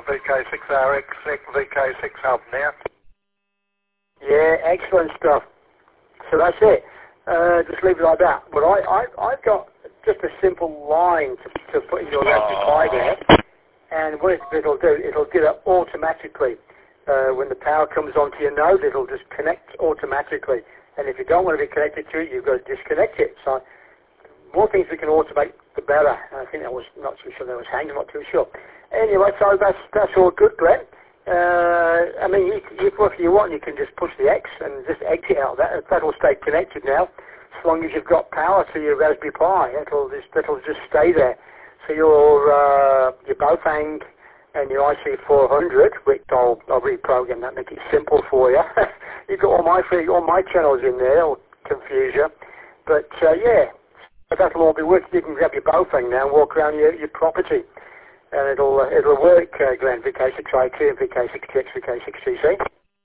VK6RX, VK6 hub now. Yeah, excellent stuff. So that's it. Just leave it like that. But I've got just a simple line to put in your Raspberry Pi there, and what it'll do that automatically. When the power comes onto your node, it'll just connect automatically. And if you don't want to be connected to it, you've got to disconnect it. So more things we can automate, the better. And I think that was not too sure that was hanging, not too sure. Anyway, so that's all good, Glenn. I mean, if you want, you can just push the X and just exit out. That'll stay connected now, as long as you've got power to your Raspberry Pi. That'll just stay there. So your Baofeng and your IC400, which I'll reprogram that, make it simple for you. You've got all my channels in there, it'll confuse you. But yeah, that'll all be working. You can grab your Baofeng now and walk around your property. And it'll work, Glenn, VK6IQ and VK6TX, VK6GC.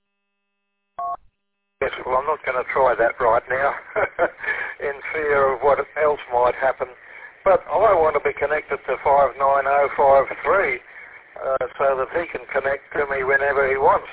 Yes, well, I'm not going to try that right now, in fear of what else might happen. But I want to be connected to 59053, so that he can connect to me whenever he wants.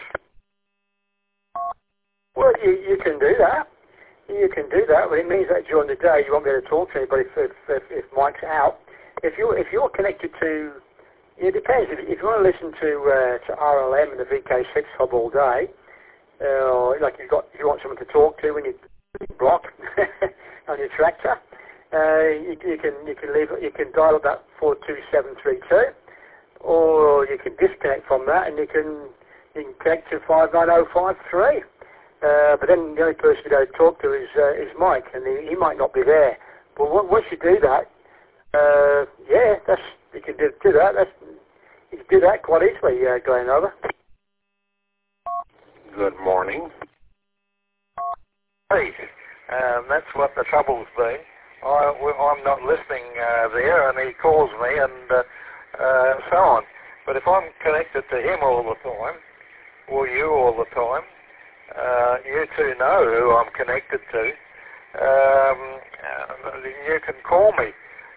Well, you can do that. You can do that, but it means that during the day you won't be able to talk to anybody if Mike's out. If you're connected to, it depends. If you want to listen to RLM and the VK6 hub all day, like if you want someone to talk to when you block on your tractor, you can dial up that 42732, or you can disconnect from that and you can connect to 59053. But then the only person you go to talk to is Mike, and he might not be there. But once you do that, yeah, you can do that. You can do that quite easily, Glenn. Over. Good morning. Hey, that's what the trouble's been. I'm not listening there, and he calls me, and so on. But if I'm connected to him all the time, or you all the time, you two know who I'm connected to. You can call me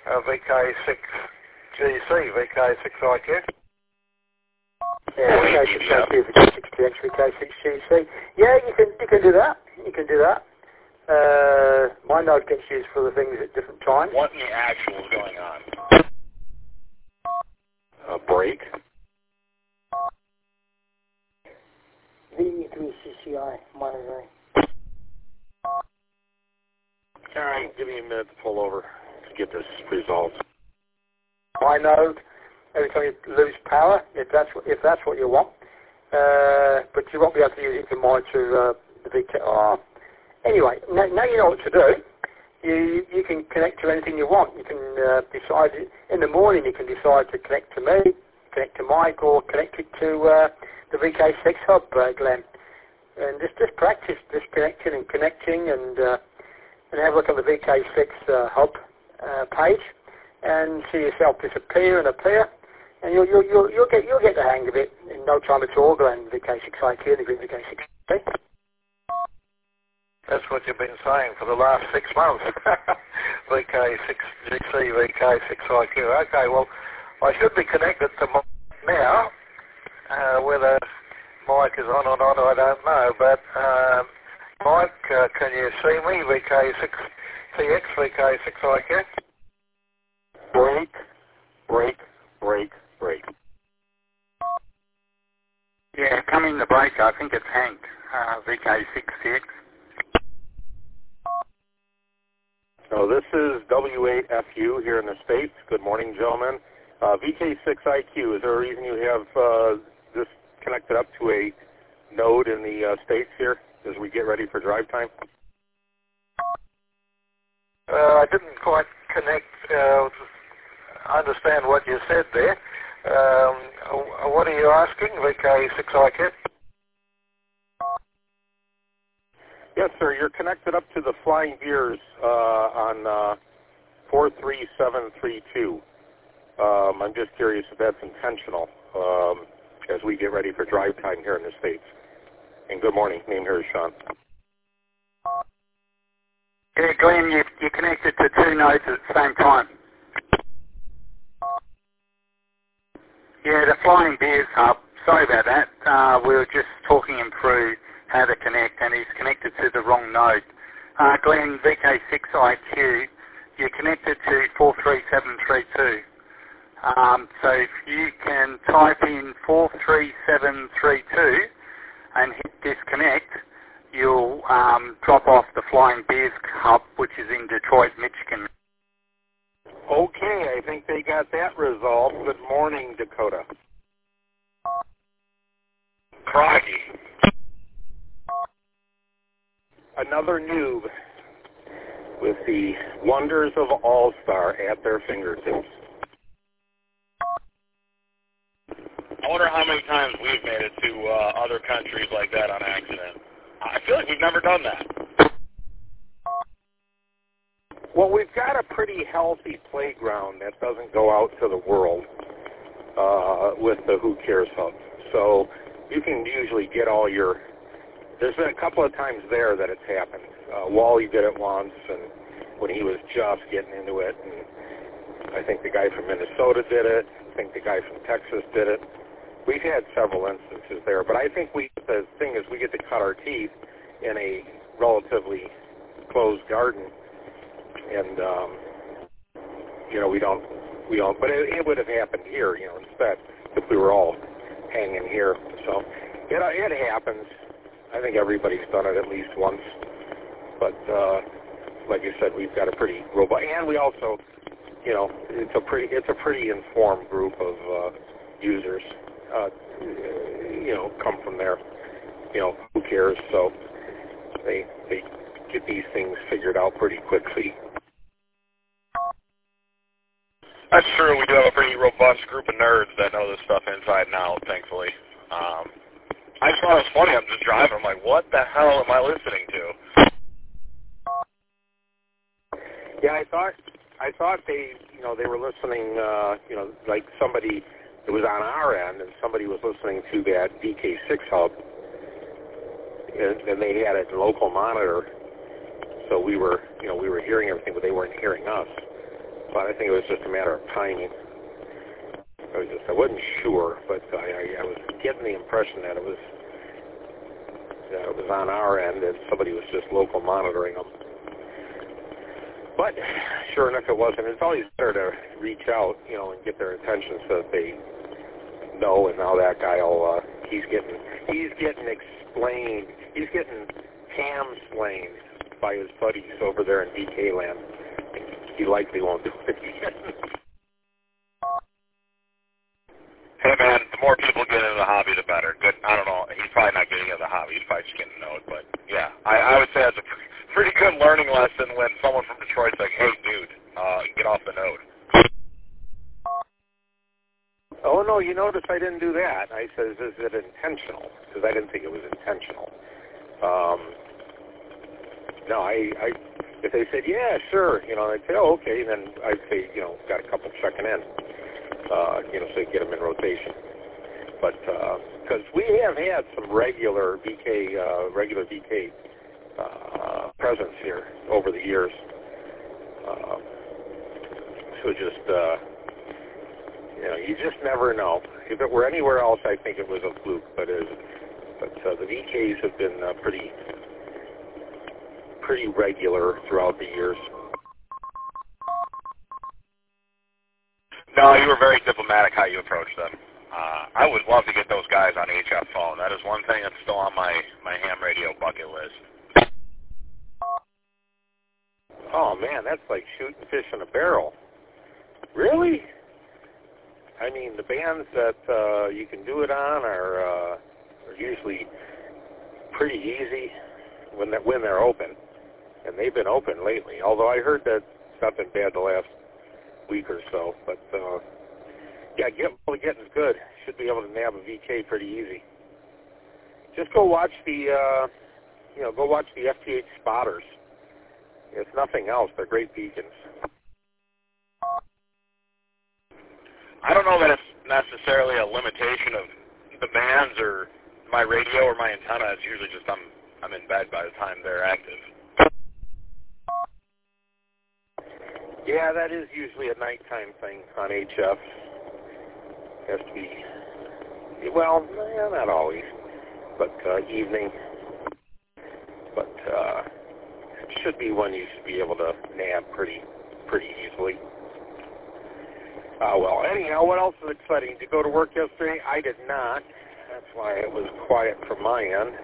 VK6GC, VK6IQ. Yeah, VK6IQ, VK6TX, VK6GC. Yeah, you can do that. You can do that. My node gets used for the things at different times. What in the actual is going on? A break? VE3CCI monitoring. All right, give me a minute to pull over to get this resolved. My node, every time you lose power, if that's what you want, but you won't be able to use it to monitor the VK. Anyway, now you know what to do. You can connect to anything you want. You can decide in the morning. You can decide to connect to me, connect to Mike, or connect it to the VK6 hub, Glenn. And just practice disconnecting and connecting, and have a look on the VK6 hub page, and see yourself disappear and appear, and you'll get the hang of it in no time at all, Glenn. VK6IQ and the VK6. That's what you've been saying for the last 6 months. VK6GC, VK6IQ. Okay, well, I should be connected to Mike now. Whether Mike is on or not, I don't know. But Mike, can you see me? VK6TX, VK6IQ. Break. Yeah, coming the break, I think it's Hank, VK6TX. So this is W8FU here in the States. Good morning, gentlemen. VK6IQ, is there a reason you have this connected up to a node in the States here as we get ready for drive time? I didn't quite connect, understand what you said there. What are you asking, VK6IQ? Yes, sir. You're connected up to the Flying Gears on 43732. I'm just curious if that's intentional as we get ready for drive time here in the States. And good morning. Name here is Sean. Yeah, Glenn, you're connected to two nodes at the same time. Yeah, the Flying Beers Hub. Sorry about that. We were just talking him through how to connect, and he's connected to the wrong node. Glenn, VK6IQ, you're connected to 43732. So if you can type in 43732 and hit disconnect, you'll drop off the Flying Beers Hub, which is in Detroit, Michigan. Okay, I think they got that resolved. Good morning, Dakota. Crikey. Another noob with the wonders of All-Star at their fingertips. I wonder how many times we've made it to other countries like that on accident. I feel like we've never done that. Well, we've got a pretty healthy playground that doesn't go out to the world with the Who Cares Hub. So you can usually get all your... There's been a couple of times there that it's happened. Wally did it once, and when he was just getting into it. And I think the guy from Minnesota did it. I think the guy from Texas did it. We've had several instances there, but I think the thing is we get to cut our teeth in a relatively closed garden, and we don't. But it would have happened here, instead if we were all hanging here. So it happens. I think everybody's done it at least once, but like you said, we've got a pretty robust, and we also, it's a pretty informed group of users. Come from there. Who cares? So they get these things figured out pretty quickly. That's true. We do have a pretty robust group of nerds that know this stuff inside and out, thankfully. I just thought it was funny. I'm just driving. I'm like, what the hell am I listening to? Yeah, I thought they were listening, like somebody. It was on our end, and somebody was listening to that VK6 hub, and they had a local monitor, so we were hearing everything, but they weren't hearing us. But I think it was just a matter of timing. I wasn't sure, but I was getting the impression that it was on our end, and somebody was just local monitoring them. But sure enough, it wasn't. It's always better to reach out, and get their attention so that they know. And now that guy he's getting explained. He's getting ham-slained by his buddies over there in DK land. He likely won't do it again. Hey man, the more people get into the hobby, the better. Good. I don't know. He's probably not getting into the hobby. He's probably just getting to know it. But yeah, I would say that's a pretty good learning lesson when someone from Detroit's like, "Hey, dude, get off the node." Oh no, you notice I didn't do that. I said, "Is it intentional?" Because I didn't think it was intentional. No, if they said, "Yeah, sure," I'd say, "Oh, okay," and then I'd say, got a couple checking in. So you get them in rotation. But because we have had some regular VK presence here over the years. So just, you just never know. If it were anywhere else, I think it was a fluke. But the VKs have been pretty regular throughout the years. No, you were very diplomatic how you approached them. I would love to get those guys on HF phone. That is one thing that's still on my ham radio bucket list. Oh, man, that's like shooting fish in a barrel. Really? I mean, the bands that you can do it on are usually pretty easy when they're open, and they've been open lately. Although I heard that it's not been bad the last week or so, but yeah, getting's good. Should be able to nab a VK pretty easy. Just go watch the FTH spotters. If nothing else, they're great beacons. I don't know that it's necessarily a limitation of the bands or my radio or my antenna. It's usually just I'm in bed by the time they're active. Yeah, that is usually a nighttime thing on HF. Has to be, well, not always, but evening. But it should be one you should be able to nab pretty easily. Well, anyhow, what else is exciting? Did you go to work yesterday? I did not. That's why it was quiet from my end.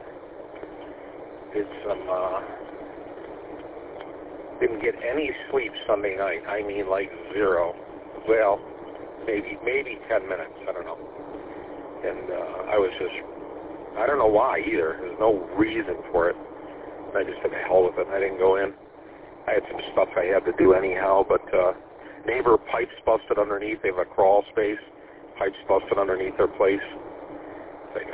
Didn't get any sleep Sunday night. I mean, like zero. Well, maybe 10 minutes. I don't know. And I was just, I don't know why either. There's no reason for it. I just said, hell with it. I didn't go in. I had some stuff I had to do anyhow, but neighbor pipes busted underneath. They have a crawl space. Pipes busted underneath their place. It's like,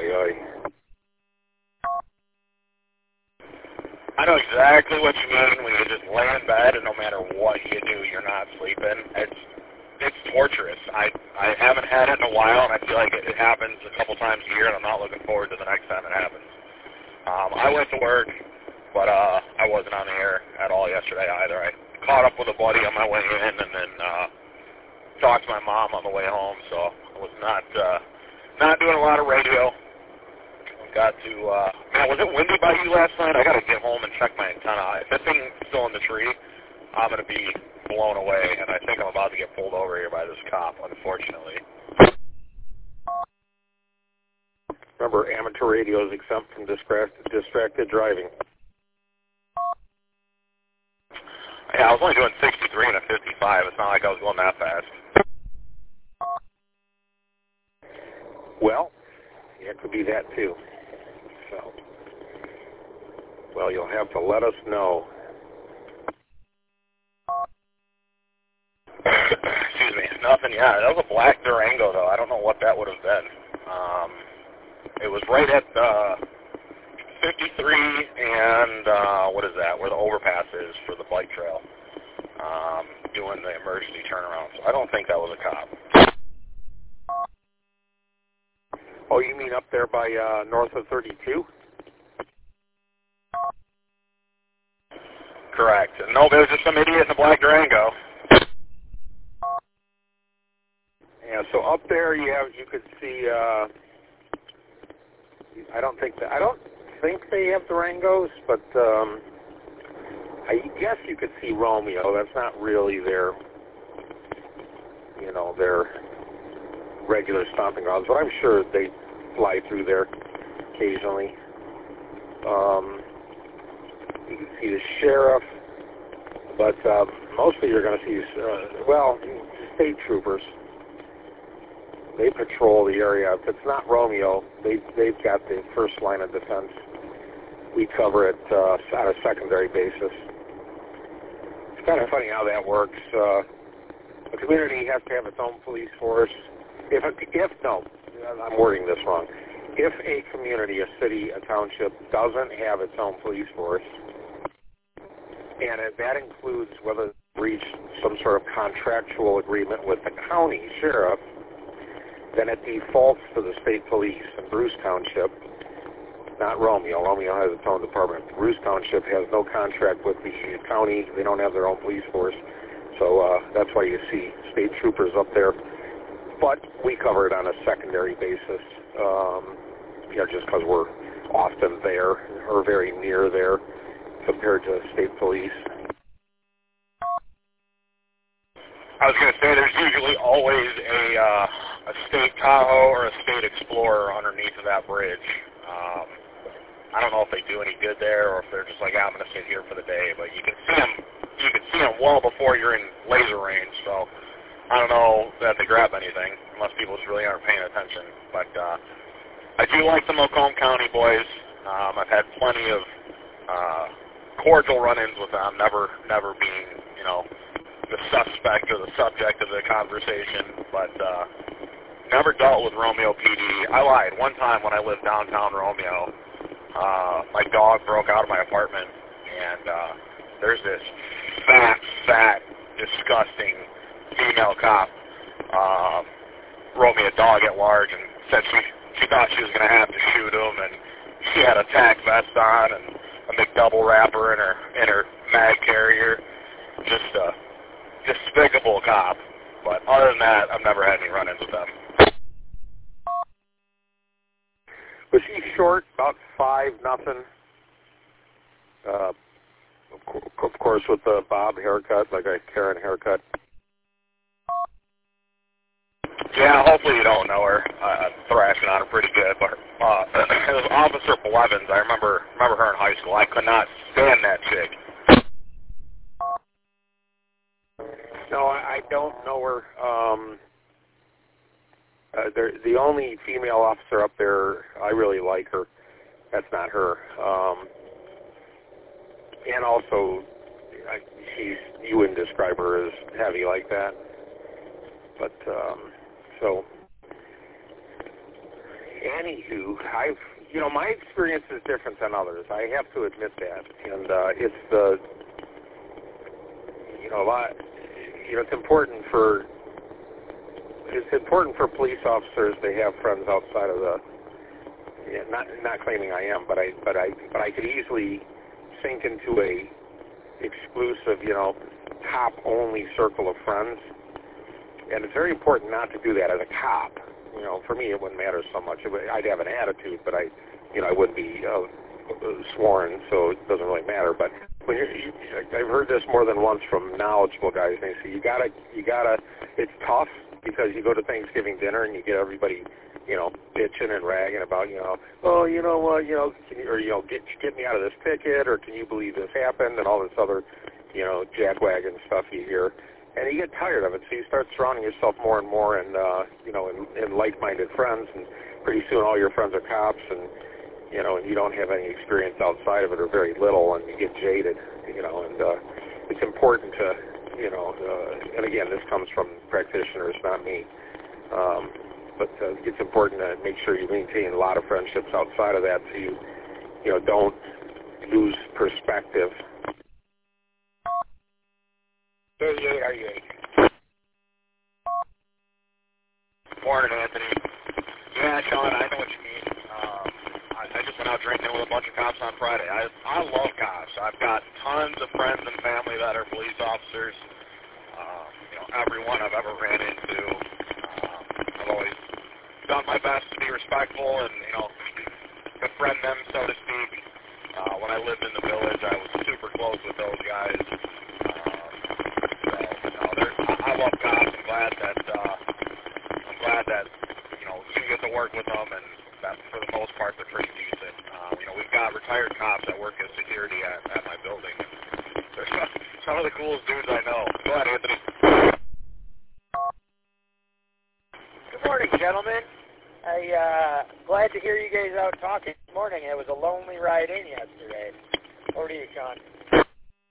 I know exactly what you mean when you just lay in bed and no matter what you do, you're not sleeping. It's torturous. I haven't had it in a while, and I feel like it happens a couple times a year, and I'm not looking forward to the next time it happens. I went to work, but I wasn't on the air at all yesterday either. I caught up with a buddy on my way in, and then talked to my mom on the way home, so I was not doing a lot of radio. Got to, man, was it windy by you last night? I got to get home and check my antenna. If that thing's still in the tree, I'm going to be blown away, and I think I'm about to get pulled over here by this cop, unfortunately. remember, amateur radio is exempt from distracted driving. Yeah, I was only doing 63 and a 55. It's not like I was going that fast. Well, yeah, it could be that too. So, well, you'll have to let us know. Excuse me. Nothing, yeah. That was a black Durango, though. I don't know what that would have been. It was right at 53 and, what is that, where the overpass is for the bike trail, doing the emergency turnaround. So I don't think that was a cop. Oh, you mean up there by north of 32? Correct. No, it was just some idiot in a black Durango. Yeah, so up there you could see. I don't think they have Durangos, but I guess you could see Romeo. That's not really their regular stomping grounds, but I'm sure they fly through there occasionally. You can see the sheriff, but mostly you're going to see state troopers. They patrol the area. If it's not Romeo, they've got the first line of defense. We cover it on a secondary basis. It's kind of funny how that works. A community has to have its own police force. I'm wording this wrong. If a community, a city, a township doesn't have its own police force, and that includes whether they reach some sort of contractual agreement with the county sheriff, then it defaults to the state police in Bruce Township, not Romeo. Romeo has its own department. Bruce Township has no contract with the county. They don't have their own police force. So that's why you see state troopers up there. But we cover it on a secondary basis, just because we're often there or very near there compared to state police. I was going to say there's usually always a state Tahoe or a state Explorer underneath of that bridge. I don't know if they do any good there or if they're just like, I'm going to sit here for the day. But you can see them well before you're in laser range. So I don't know that they grab anything unless people just really aren't paying attention. But I do like the Macomb County boys. I've had plenty of cordial run-ins with them, never being, the suspect or the subject of the conversation, but never dealt with Romeo PD. I lied. One time when I lived downtown Romeo, my dog broke out of my apartment, and there's this fat, disgusting female cop wrote me a dog at large and said she thought she was going to have to shoot him, and she had a tack vest on and a McDouble wrapper in her mag carrier. Just a despicable cop. But other than that, I've never had any run-ins with them. Was she short, about 5'0"? Of course, with the bob haircut, like a Karen haircut. Yeah, hopefully you don't know her. Thrashing on her pretty good, but it was Officer Blevins. I remember her in high school. I could not stand that chick. No, I don't know her. The only female officer up there, I really like her. That's not her. And also, you wouldn't describe her as heavy like that. But, so, anywho, my experience is different than others. I have to admit that. And it's a lot, it's important for police officers to have friends outside of the, not claiming I am, but I could easily sink into a exclusive, cop only circle of friends, and it's very important not to do that as a cop. For me it wouldn't matter so much. I'd have an attitude, but I wouldn't be sworn, so it doesn't really matter. But when I've heard this more than once from knowledgeable guys, and they say you gotta. It's tough because you go to Thanksgiving dinner and you get everybody, bitching and ragging about, oh, you know what, can you, get me out of this ticket, or can you believe this happened, and all this other, jackwagon stuff you hear, and you get tired of it, so you start surrounding yourself more and more in like-minded friends, and pretty soon all your friends are cops, and you don't have any experience outside of it, or very little, and you get jaded, and it's important to, and again, this comes from practitioners, not me, but it's important to make sure you maintain a lot of friendships outside of that, so you don't lose perspective. 38, are you 8? Morning, Anthony. Yeah, Sean, I know what you mean. I just went out drinking with a bunch of cops on Friday. I love cops. I've got tons of friends and family that are police officers. Everyone I've ever ran into. I've always done my best to be respectful and, befriend them, so to speak. When I lived in the village, I was super close with those guys. I love cops. I'm glad that you get to work with them, and that for the most part they're pretty decent. We've got retired cops that work as security at my building. They're some of the coolest dudes I know. Go ahead, Anthony. Good morning, gentlemen. Glad to hear you guys out talking this morning. It was a lonely ride in yesterday. Over to you, Sean.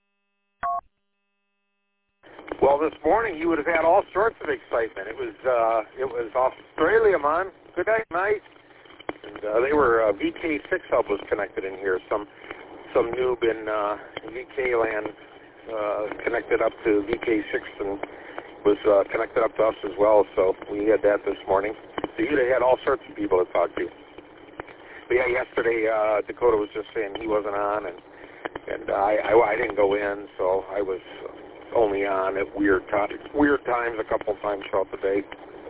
Well, this morning you would have had all sorts of excitement. It was Australia, man. Good night. And they were VK6 hub was connected in here. Some noob in VK land connected up to VK6 and was connected up to us as well. So we had that this morning. So you'd have had all sorts of people to talk to. But yeah, yesterday Dakota was just saying he wasn't on, and I didn't go in, so I was only on at weird times a couple of times throughout the day.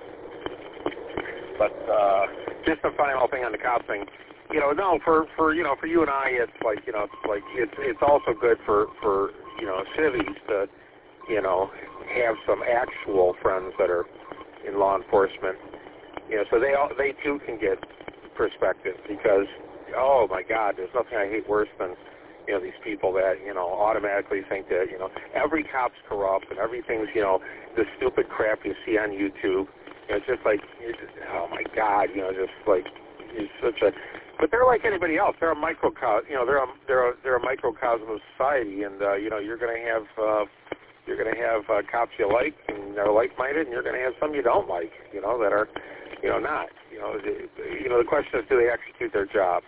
But just a final thing on the cop thing, no, for you and I, it's also good for civvies to have some actual friends that are in law enforcement, so they too can get perspective, because oh my God, there's nothing I hate worse than these people that automatically think that every cop's corrupt and everything's the stupid crap you see on YouTube. It's just like oh my God, just like it's such a. But they're like anybody else. They're a microcosm. They're a microcosm of society, and you're going to have cops you like and they're like-minded, and you're going to have some you don't like, that are not. The question is, do they execute their job?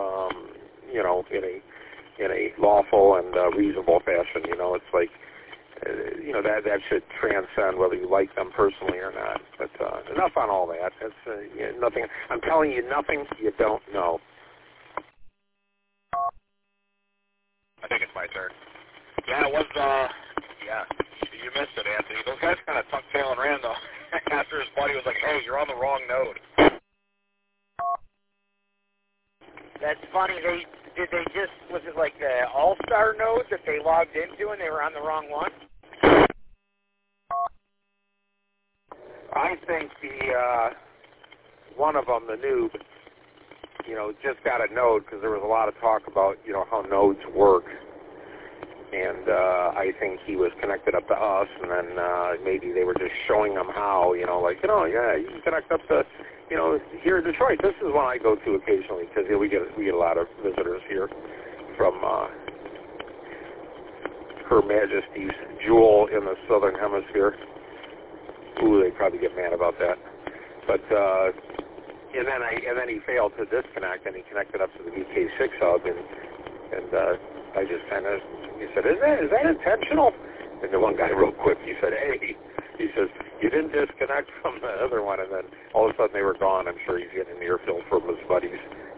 In a lawful and reasonable fashion. It's like that should transcend whether you like them personally or not. But enough on all that. That's nothing. I'm telling you nothing you don't know. I think it's my turn. Yeah, it was. Yeah, you missed it, Anthony. Those guys kind of tucked tail and ran though. After his buddy was like, "Hey, you're on the wrong node." That's funny. Was it like the All-Star node that they logged into and they were on the wrong one? I think one of them, the noob, just got a node because there was a lot of talk about, how nodes work. And I think he was connected up to us, and then maybe they were just showing him how, yeah, you can connect up to, here in Detroit. This is one I go to occasionally because we get a lot of visitors here from Her Majesty's Jewel in the Southern Hemisphere. Ooh, they probably get mad about that. But and then he failed to disconnect, and he connected up to the VK6 hub, and I just kind of, he said, is that intentional? And the one guy real quick, he said, hey, he says, you didn't disconnect from the other one, and then all of a sudden they were gone. I'm sure he's getting an earful from his buddies.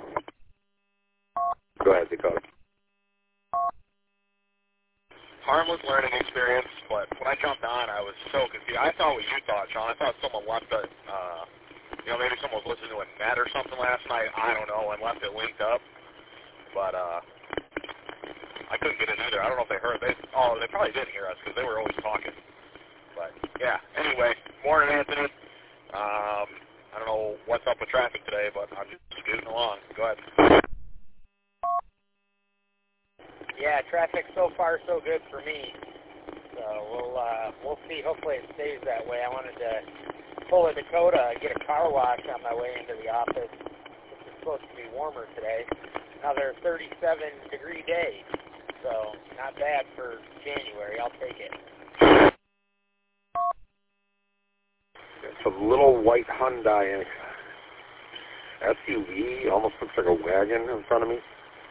Go ahead, Dakota. Harmless learning experience, but when I jumped on, I was so confused. I thought what you thought, Sean. I thought someone left it, maybe someone was listening to a net or something last night. I don't know, and left it linked up. But I couldn't get in either. I don't know if they heard. They probably didn't hear us because they were always talking. But, yeah, anyway, morning, Anthony. I don't know what's up with traffic today, but I'm just scooting along. Go ahead. Yeah, traffic so far so good for me. So we'll see. Hopefully it stays that way. I wanted to pull a Dakota, get a car wash on my way into the office. It's supposed to be warmer today. Another 37-degree day. So not bad for January. I'll take it. It's a little white Hyundai SUV, almost looks like a wagon in front of me.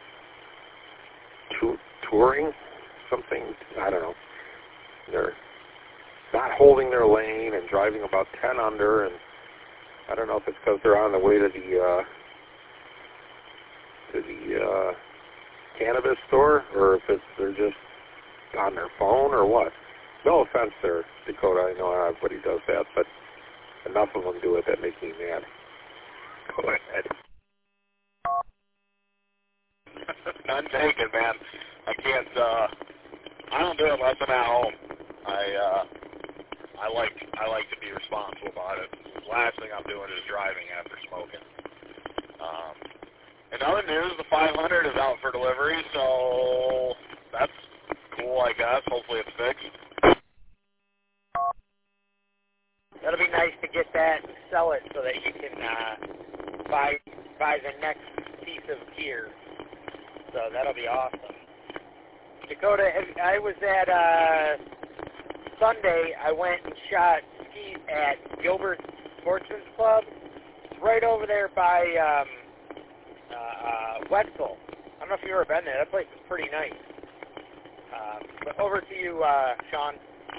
Touring something, I don't know. They're not holding their lane and driving about 10 under, and I don't know if it's because they're on the way to the cannabis store, or if they're just on their phone or what. No offense there, Dakota. I know everybody does that, but enough of them do it that makes me mad. Go ahead. None taken, man. I can't. I don't do it unless I'm at home. I like to be responsible about it. The last thing I'm doing is driving after smoking. In other news, the 500 is out for delivery, so that's cool, I guess. Hopefully it's fixed. That'll be nice to get that and sell it so that you can buy the next piece of gear. So that'll be awesome. Dakota, I was at Sunday. I went and shot skis at Gilbert Sportsman's Club. It's right over there by Wetzel. I don't know if you've ever been there. That place is pretty nice. But over to you, Sean.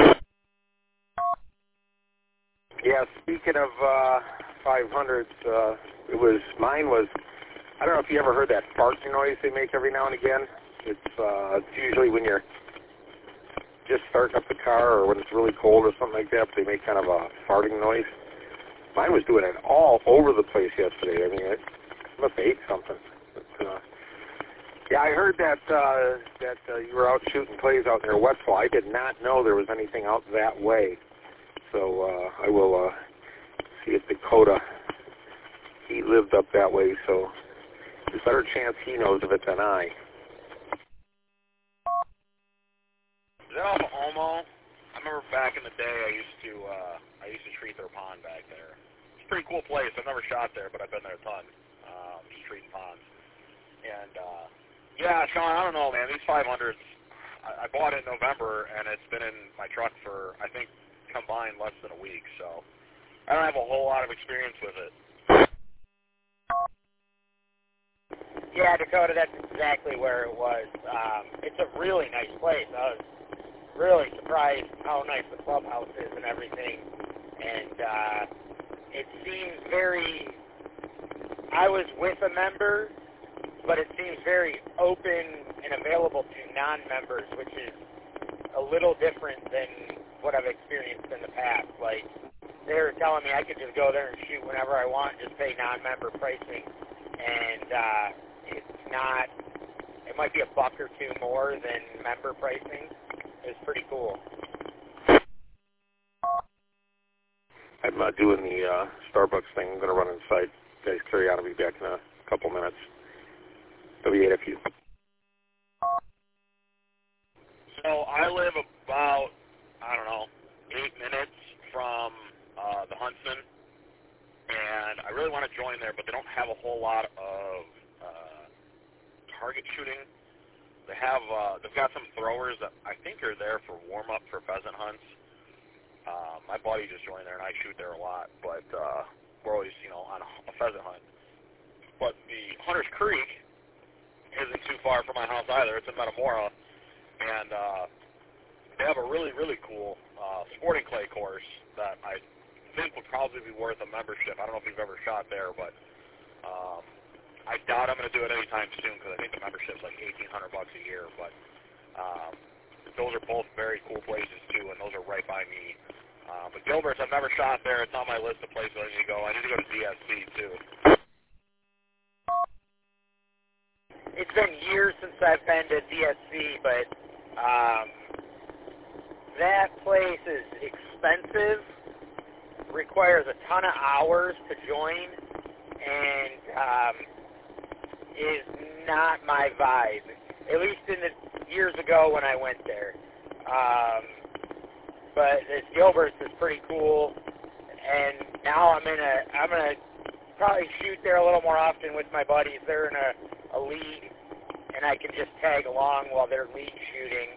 Yeah, speaking of 500s, mine was, I don't know if you ever heard that farting noise they make every now and again. It's usually when you're just starting up the car or when it's really cold or something like that, but they make kind of a farting noise. Mine was doing it all over the place yesterday. I mean, it must have ate something. But, yeah, I heard that you were out shooting clays out near Wetzel. I did not know there was anything out that way. So I will see if Dakota, he lived up that way, so there's a better chance he knows of it than I. Is that off of Omo? I remember back in the day I used to treat their pond back there. It's a pretty cool place. I've never shot there, but I've been there a ton. Just treating ponds. And yeah, Sean, I don't know, man. These 500s, I bought it in November, and it's been in my truck for, I think, combined less than a week, so I don't have a whole lot of experience with it. Yeah, Dakota, that's exactly where it was. It's a really nice place. I was really surprised how nice the clubhouse is and everything. And it seems very, I was with a member, but it seems very open and available to non-members, which is a little different than what I've experienced in the past. Like, they were telling me I could just go there and shoot whenever I want, just pay non-member pricing. And it's not. It might be $1 or $2 more than member pricing. It's pretty cool. I'm doing the Starbucks thing. I'm going to run inside. Guys, carry on. I'll be back in a couple minutes. W8FU. So I live about, 8 minutes from the Huntsman, and I really want to join there, but they don't have a whole lot of target shooting. They've got some throwers that I think are there for warm-up for pheasant hunts. My buddy just joined there, and I shoot there a lot, but we're always, on a pheasant hunt. But the Hunter's Creek isn't too far from my house either. It's in Metamora, and they have a really, really cool sporting clay course that I think would probably be worth a membership. I don't know if you've ever shot there, but I doubt I'm going to do it anytime soon because I think the membership's like $1,800 a year. But those are both very cool places too, and those are right by me. But Gilbert's, I've never shot there. It's on my list of places I need to go. I need to go to DSC too. It's been years since I've been to DSC, but that place is expensive, requires a ton of hours to join, and is not my vibe. At least in the years ago when I went there. But this Gilbert's is pretty cool, and now I'm gonna probably shoot there a little more often with my buddies. They're in a league, and I can just tag along while they're league shooting.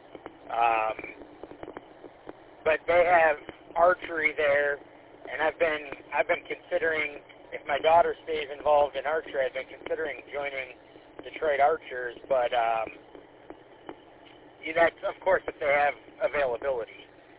But they have archery there, and I've been considering, if my daughter stays involved in archery, I've been considering joining Detroit Archers, but that's, of course, if they have availability.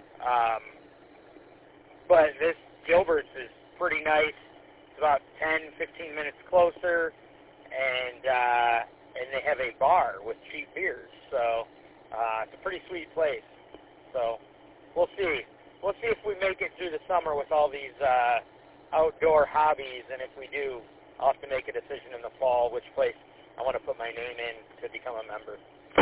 But this Gilbert's is pretty nice. It's about 10-15 minutes closer, and they have a bar with cheap beers, so it's a pretty sweet place. So we'll see. We'll see if we make it through the summer with all these outdoor hobbies, and if we do, I'll have to make a decision in the fall which place I want to put my name in to become a member.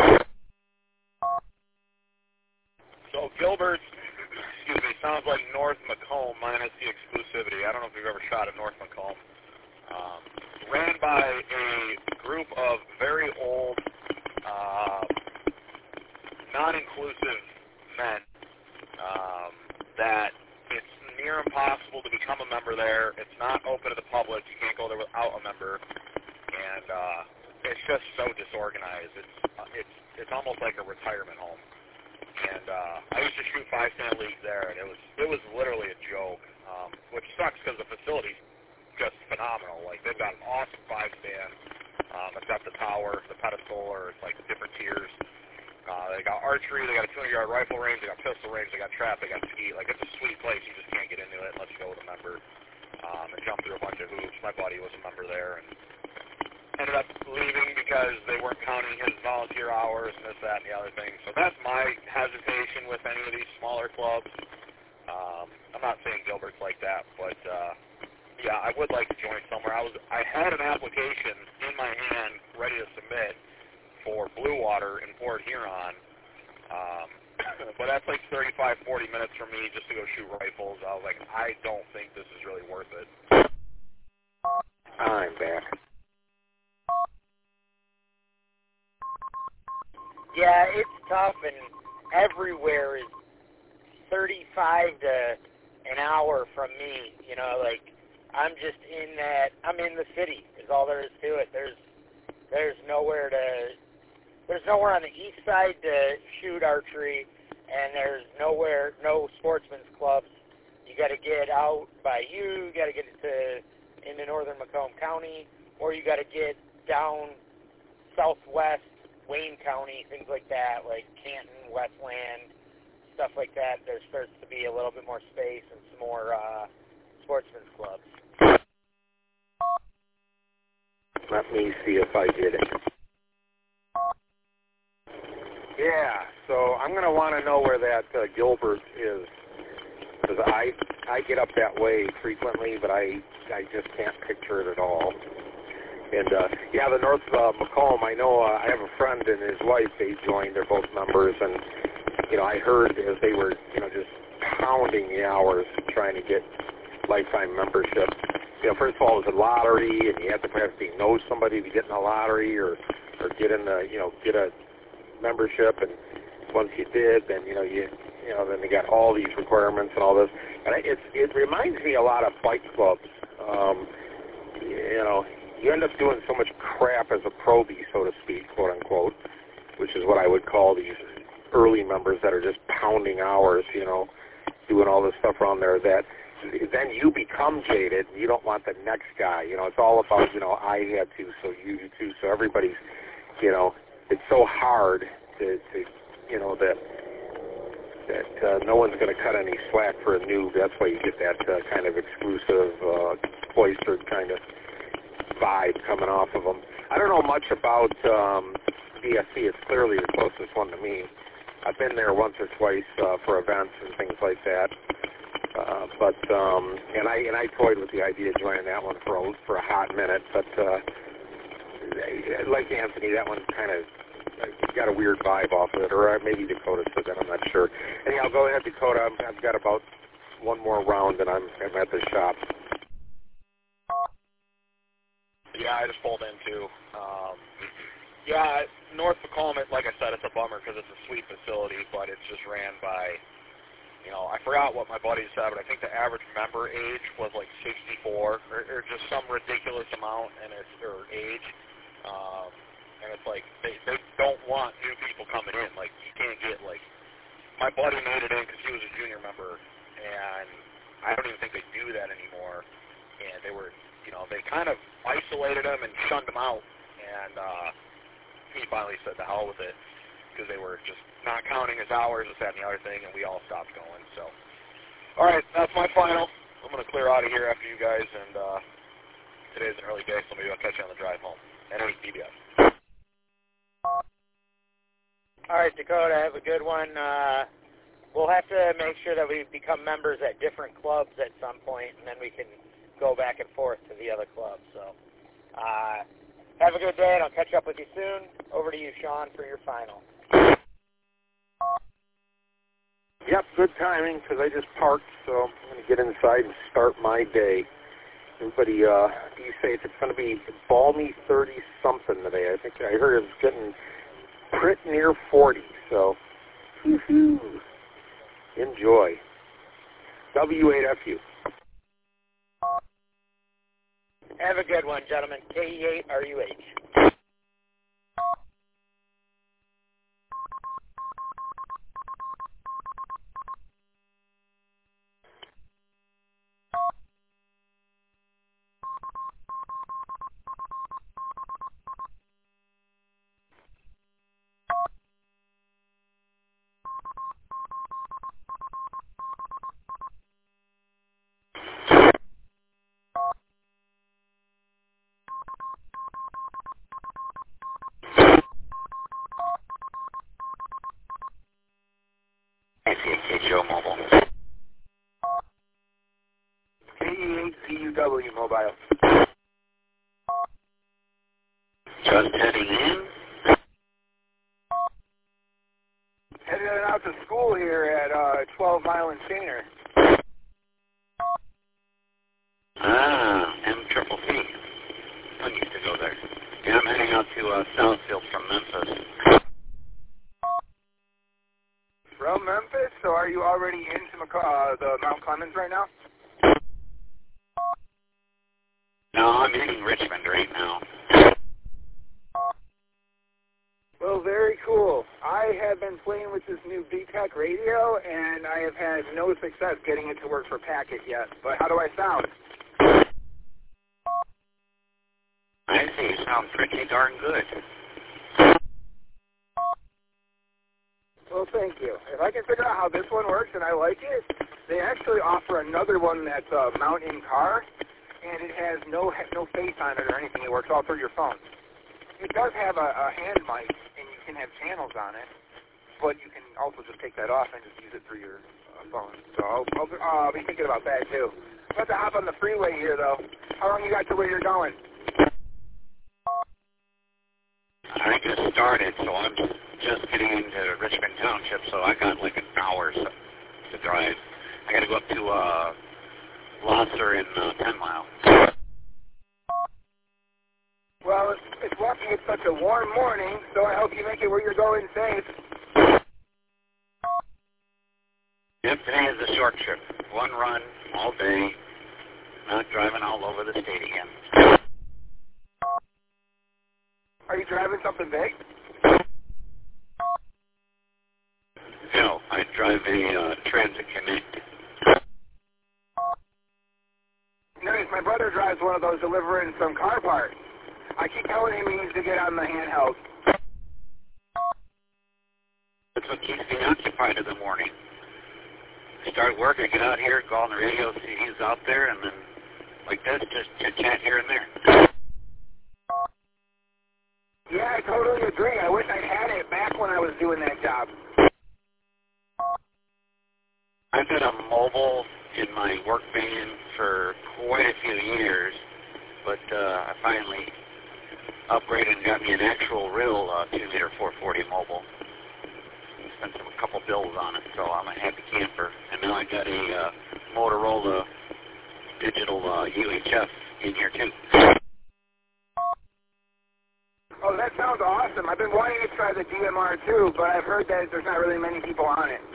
So Gilbert's, sounds like North Macomb minus the exclusivity. I don't know if you've ever shot at North Macomb. Ran by a group of very old, non-inclusive men that it's near impossible to become a member there. It's not open to the public. You can't go there without a member. And it's just so disorganized. It's almost like a retirement home. And I used to shoot 5-stand leagues there, and it was literally a joke, which sucks because the facility's just phenomenal. Like, they've got an awesome 5-stand. It's got the tower, the pedestal, or it's like different tiers. They got archery, they got a 200-yard rifle range, they got pistol range, they got trap, they got ski. Like, it's a sweet place. You just can't get into it unless you go with a member and jump through a bunch of hoops. My buddy was a member there and ended up leaving because they weren't counting his volunteer hours and this, that, and the other thing. So that's my hesitation with any of these smaller clubs. I'm not saying Gilbert's like that, but yeah, I would like to join somewhere. I had an application in my hand ready to submit for Blue Water in Port Huron, but that's like 35, 40 minutes for me just to go shoot rifles. I was like, I don't think this is really worth it. I'm back. Yeah, it's tough, and everywhere is 35 to an hour from me. You know, like, I'm just I'm in the city is all there is to it. There's nowhere on the east side to shoot archery, and there's no sportsman's clubs. You got to get out by you got to get into northern Macomb County, or you got to get down southwest Wayne County, things like that, like Canton, Westland, stuff like that. There starts to be a little bit more space and some more sportsman's clubs. Let me see if I did it. Yeah, so I'm going to want to know where that Gilbert is, because I get up that way frequently, but I just can't picture it at all. And, yeah, the North Macomb, I know I have a friend and his wife, they joined. They're both members. And, you know, I heard as they were, you know, just pounding the hours trying to get lifetime membership. You know, first of all, it was a lottery, and you had to practically know somebody to get in the lottery or get in the, you know, get a membership. And once you did, then, you know, then they got all these requirements and all this. And it reminds me a lot of bike clubs. You know, you end up doing so much crap as a probie, so to speak, quote unquote, which is what I would call these early members that are just pounding hours, you know, doing all this stuff around there that then you become jaded. You don't want the next guy. You know, it's all about, you know, I had to, so you do too. So everybody's, you know, it's so hard to you know, that no one's going to cut any slack for a noob. That's why you get that kind of exclusive, cloistered kind of vibe coming off of them. I don't know much about BSC. It's clearly the closest one to me. I've been there once or twice for events and things like that. And I toyed with the idea of joining that one for a hot minute. But like Anthony, that one kind of got a weird vibe off of it, or maybe Dakota said that. I'm not sure. Anyhow, go ahead, Dakota. I've got about one more round, and I'm at the shop. Yeah, I just pulled in too. Yeah, North Macomb, like I said, it's a bummer because it's a sweet facility, but it's just ran by, you know, I forgot what my buddy said, but I think the average member age was like 64 or just some ridiculous amount or age. And it's like they don't want new people coming in. Like, you can't get, like, my buddy made it in because he was a junior member, and I don't even think they do that anymore. And they were, you know, they kind of isolated him and shunned him out. And he finally said to hell with it because they were just not counting his hours, this, that, and the other thing, and we all stopped going. So, all right, that's my final. I'm going to clear out of here after you guys, and today's an early day, so maybe I'll catch you on the drive home. And BBS. All right, Dakota, have a good one. We'll have to make sure that we become members at different clubs at some point, and then we can go back and forth to the other clubs. So have a good day, and I'll catch up with you soon. Over to you, Sean, for your final. Yep, good timing because I just parked, so I'm going to get inside and start my day. Everybody, you say it's going to be balmy 30-something today. I think I heard it's getting pretty near 40, so enjoy. W8FU. Have a good one, gentlemen. KE8RUH. Joe Mobile. KE8CUW Mobile. Just heading in. Heading out to school here at 12 Mile and Chainer. MCCC. I used to go there. Yeah, I'm heading out to Southfield from Memphis. From Memphis? So are you already into the Mount Clemens right now? No, I'm hitting Richmond right now. Well, very cool. I have been playing with this new VTech radio, and I have had no success getting it to work for Packet yet. But how do I sound? I see. You sound pretty darn good. Well, thank you. If I can figure out how this one works and I like it, they actually offer another one that's mount in car, and it has no face on it or anything. It works all through your phone. It does have a hand mic, and you can have channels on it, but you can also just take that off and just use it through your phone. So I'll be thinking about that, too. I'm about to hop on the freeway here, though. How long you got to where you're going? just started, so I'm just getting into Richmond Township, so I got like an hour to drive. I got to go up to Losser in 10 Mile. Well, it's lucky it's such a warm morning, so I hope you make it where you're going safe. Yep, today is a short trip. One run all day, not driving all over the state again. Are you driving something big? No, I drive a Transit Connect. Nice. My brother drives one of those delivering some car parts. I keep telling him he needs to get on the handheld. That's what keeps me occupied in the morning. I start work, I get out here, go on the radio, see he's out there, and then like this, just chit-chat here and there. Yeah, I totally agree. I wish I'd had it back when I was doing that job. I've had a mobile in my work van for quite a few years, but I finally upgraded and got me an actual real 2-liter 440 mobile. Spent a couple bills on it, so I'm a happy camper. And now I got a Motorola digital UHF in here too. Oh, that sounds awesome. I've been wanting to try the DMR too, but I've heard that there's not really many people on it.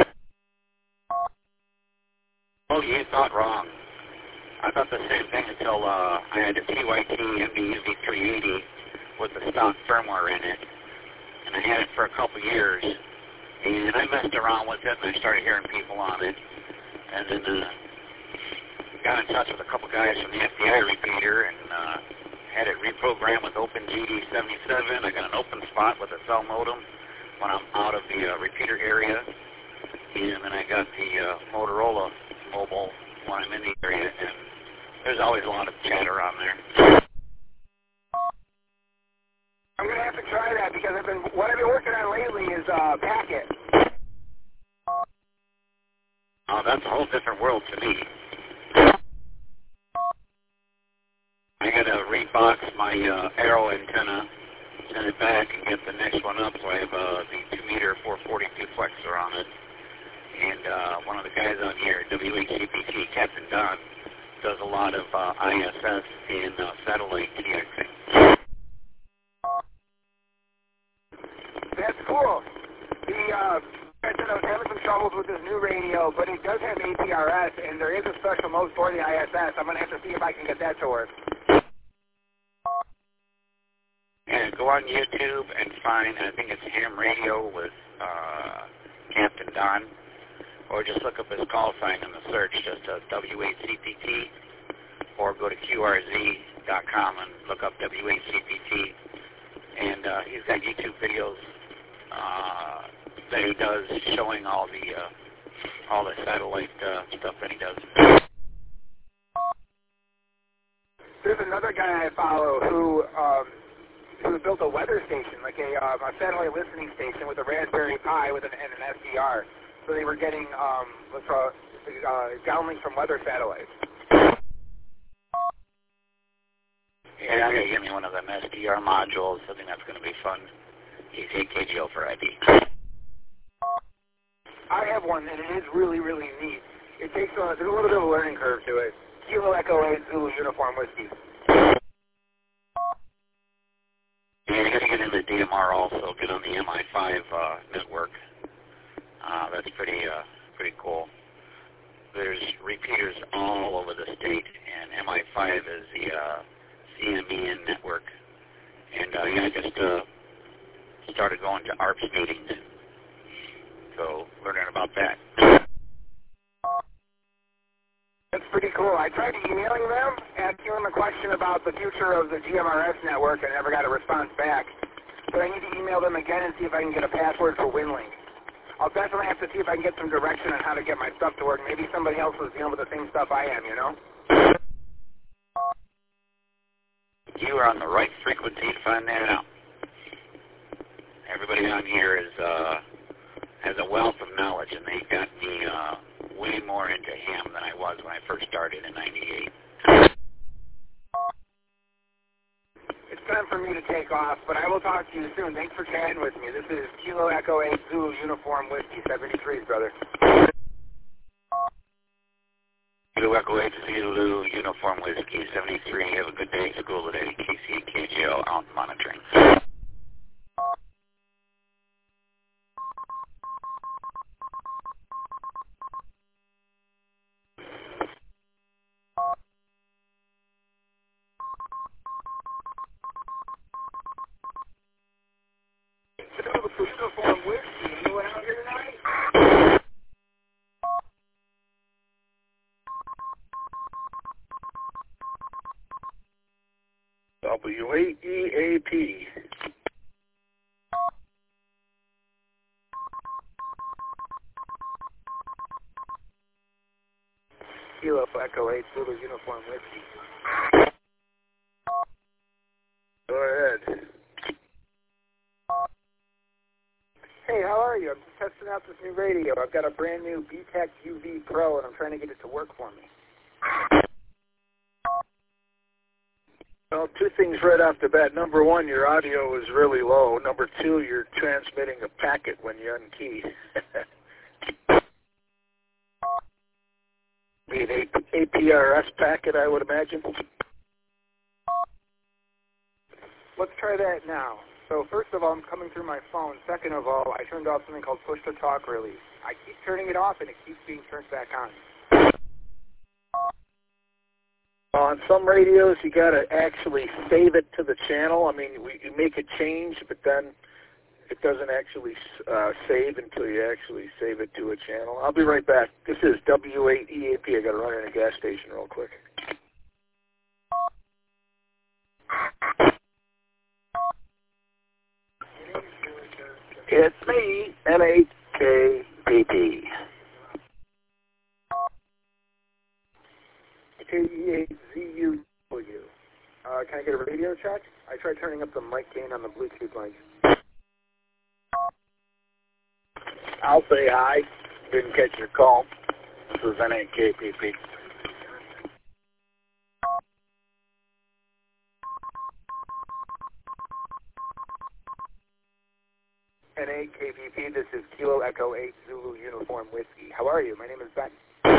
Oh, you thought wrong. I thought the same thing until I had a TYT MDUV 380 with the stock firmware in it, and I had it for a couple years, and I messed around with it, and I started hearing people on it, and then got in touch with a couple guys from the FBI repeater, and had it reprogrammed with OpenGD77. I got an open spot with a cell modem when I'm out of the repeater area, and then I got the Motorola mobile when I'm in the area, and there's always a lot of chatter on there. I'm going to have to try that because what I've been working on lately is Packet. Oh, that's a whole different world to me. I got to rebox my Arrow antenna, send it back, and get the next one up, so I have the 2-meter 440 duplexer on it. And one of the guys on here, WHCPT, Captain Don, does a lot of ISS and satellite TXing. That's cool. I said I was having some troubles with this new radio, but it does have APRS, and there is a special mode for the ISS. I'm going to have to see if I can get that to work. And go on YouTube and find, I think it's Ham Radio with Captain Don, or just look up his call sign in the search, just W8CPT, or go to QRZ.com and look up W8CPT. And he's got YouTube videos that he does showing all the satellite stuff that he does. There's another guy I follow who built a weather station, like a satellite listening station with a Raspberry Pi and an SDR. So they were getting downlink from weather satellites. Yeah, I gotta get me one of them SDR modules. I think that's gonna be fun. He's AKGO for ID. I have one, and it is really, really neat. It takes there's a little bit of a learning curve to it. Kilo Echo 8 Zulu Uniform Whiskey. Yeah, you gotta get into DMR also. Get on the MI5 network. That's pretty cool. There's repeaters all over the state, and MI5 is the CMEN network. And I just started going to ARPS meetings, so learning about that. That's pretty cool. I tried emailing them, asking them a question about the future of the GMRS network, and never got a response back. But I need to email them again and see if I can get a password for WinLink. I'll definitely have to see if I can get some direction on how to get my stuff to work. Maybe somebody else was dealing with the same stuff I am, you know? You are on the right frequency to find that out. Everybody on here has a wealth of knowledge, and they got me way more into ham than I was when I first started in '98. It's time for me to take off, but I will talk to you soon. Thanks for chatting with me. This is Kilo Echo 8 Zulu Uniform Whiskey 73s, brother. Kilo Echo 8 Zulu Uniform Whiskey 73. Have a good day. School today. KCKGL out monitoring. Uniform Whiskey, anyone out here tonight? W8EAP. Kilo Echo 8 Zulu Uniform Whiskey. Go ahead. Hey, how are you? I'm just testing out this new radio. I've got a brand new BTEC UV Pro, and I'm trying to get it to work for me. Well, two things right off the bat. Number one, your audio is really low. Number two, you're transmitting a packet when you unkey. Be an APRS packet, I would imagine. Let's try that now. So first of all, I'm coming through my phone. Second of all, I turned off something called push-to-talk release. I keep turning it off, and it keeps being turned back on. On some radios, you got to actually save it to the channel. I mean, you make a change, but then it doesn't actually save until you actually save it to a channel. I'll be right back. This is W8EAP. I got to run in a gas station real quick. It's me, NHKPP. KE8ZUW. Can I get a radio check? I tried turning up the mic gain on the Bluetooth mic. I'll say hi. Didn't catch your call. This is NHKPP. NAKPP, this is Kilo Echo 8 Zulu Uniform Whiskey. How are you? My name is Ben.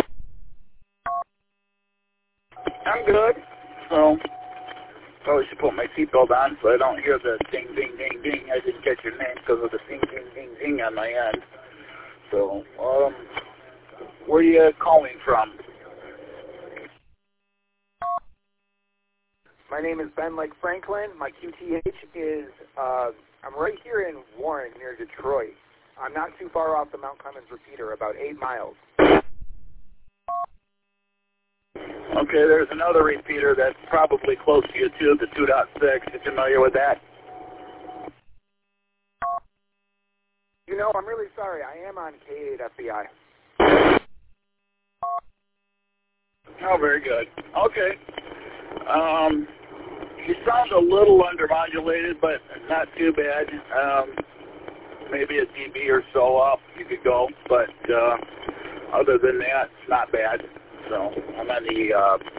I'm good. So, probably should put my seatbelt on so I don't hear the ding, ding, ding, ding. I didn't catch your name because of the ding, ding, ding, ding on my end. So, where are you calling from? My name is Ben like Franklin. My QTH is, I'm right here in Warren near Detroit. I'm not too far off the Mount Clemens repeater, about 8 miles. Okay, there's another repeater that's probably close to you too, the 2.6. You familiar with that? You know, I'm really sorry. I am on K8 FBI. Oh, very good. Okay. You sound a little undermodulated, but not too bad. Maybe a dB or so up you could go, but other than that, it's not bad. So I'm on the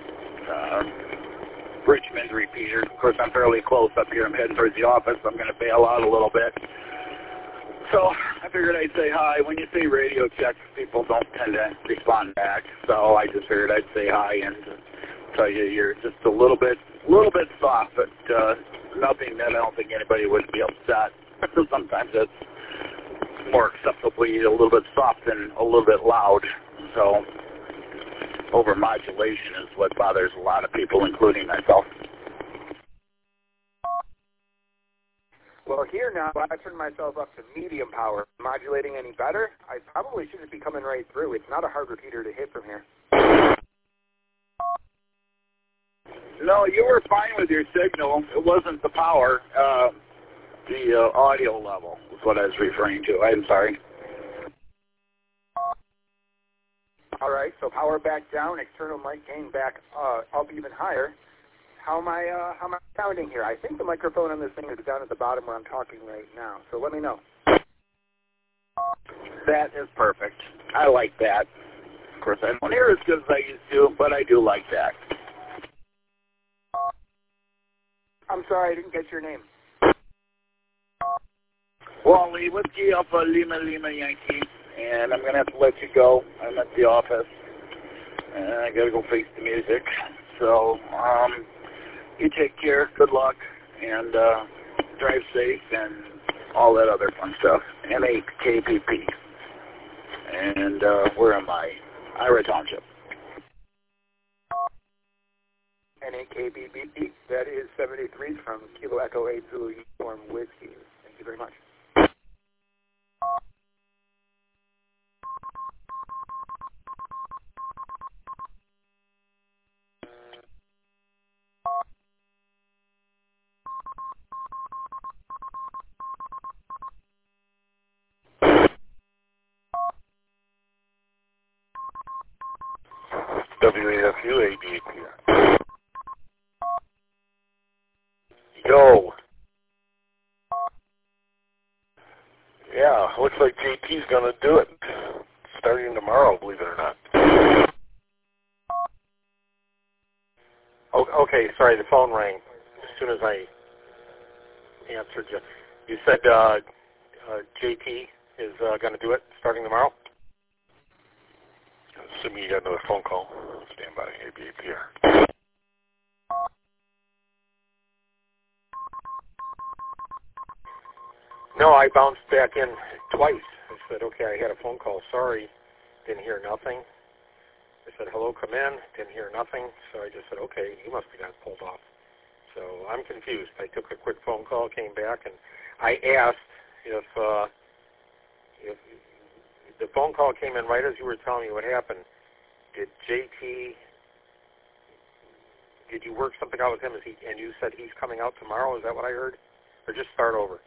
Richmond repeater. Of course, I'm fairly close up here. I'm heading towards the office. I'm going to bail out a little bit. So I figured I'd say hi. When you say radio check, people don't tend to respond back. So I just figured I'd say hi and tell you you're just a little bit soft, but nothing that I don't think anybody would be upset. Sometimes it's more acceptably a little bit soft than a little bit loud. So overmodulation is what bothers a lot of people, including myself. Well, here now, I turned myself up to medium power. Modulating any better? I probably should just be coming right through. It's not a hard repeater to hit from here. No, you were fine with your signal. It wasn't the power. The audio level is what I was referring to. I'm sorry. All right, so power back down, external mic gain back up even higher. How am I sounding here? I think the microphone on this thing is down at the bottom where I'm talking right now. So let me know. That is perfect. I like that. Of course, I don't hear as good as I used to, but I do like that. I'm sorry, I didn't get your name. Wally, Whiskey Alpha Lima Yankee, and I'm going to have to let you go. I'm at the office, and I got to go face the music. So, you take care, good luck, and drive safe, and all that other fun stuff. NAKPP. And where am I? Ira Township. NAKBBP, that is 73 from Kilo Echo 8 Zulu Uniform Whiskey. Thank you very much. WAFU ADAP. Yo. Yeah, looks like JT's going to do it. Starting tomorrow, believe it or not. Oh, okay, sorry, the phone rang as soon as I answered you. You said JT is going to do it starting tomorrow? Assuming you got another phone call. Stand by, ABAP here. No, I bounced back in twice. I said, okay, I had a phone call. Sorry, didn't hear nothing. I said, hello, come in. Didn't hear nothing. So I just said, okay, you must be got pulled off. So I'm confused. I took a quick phone call, came back, and I asked if the phone call came in right as you were telling me what happened. Did JT, did you work something out with him? And you said he's coming out tomorrow? Is that what I heard? Or just start over?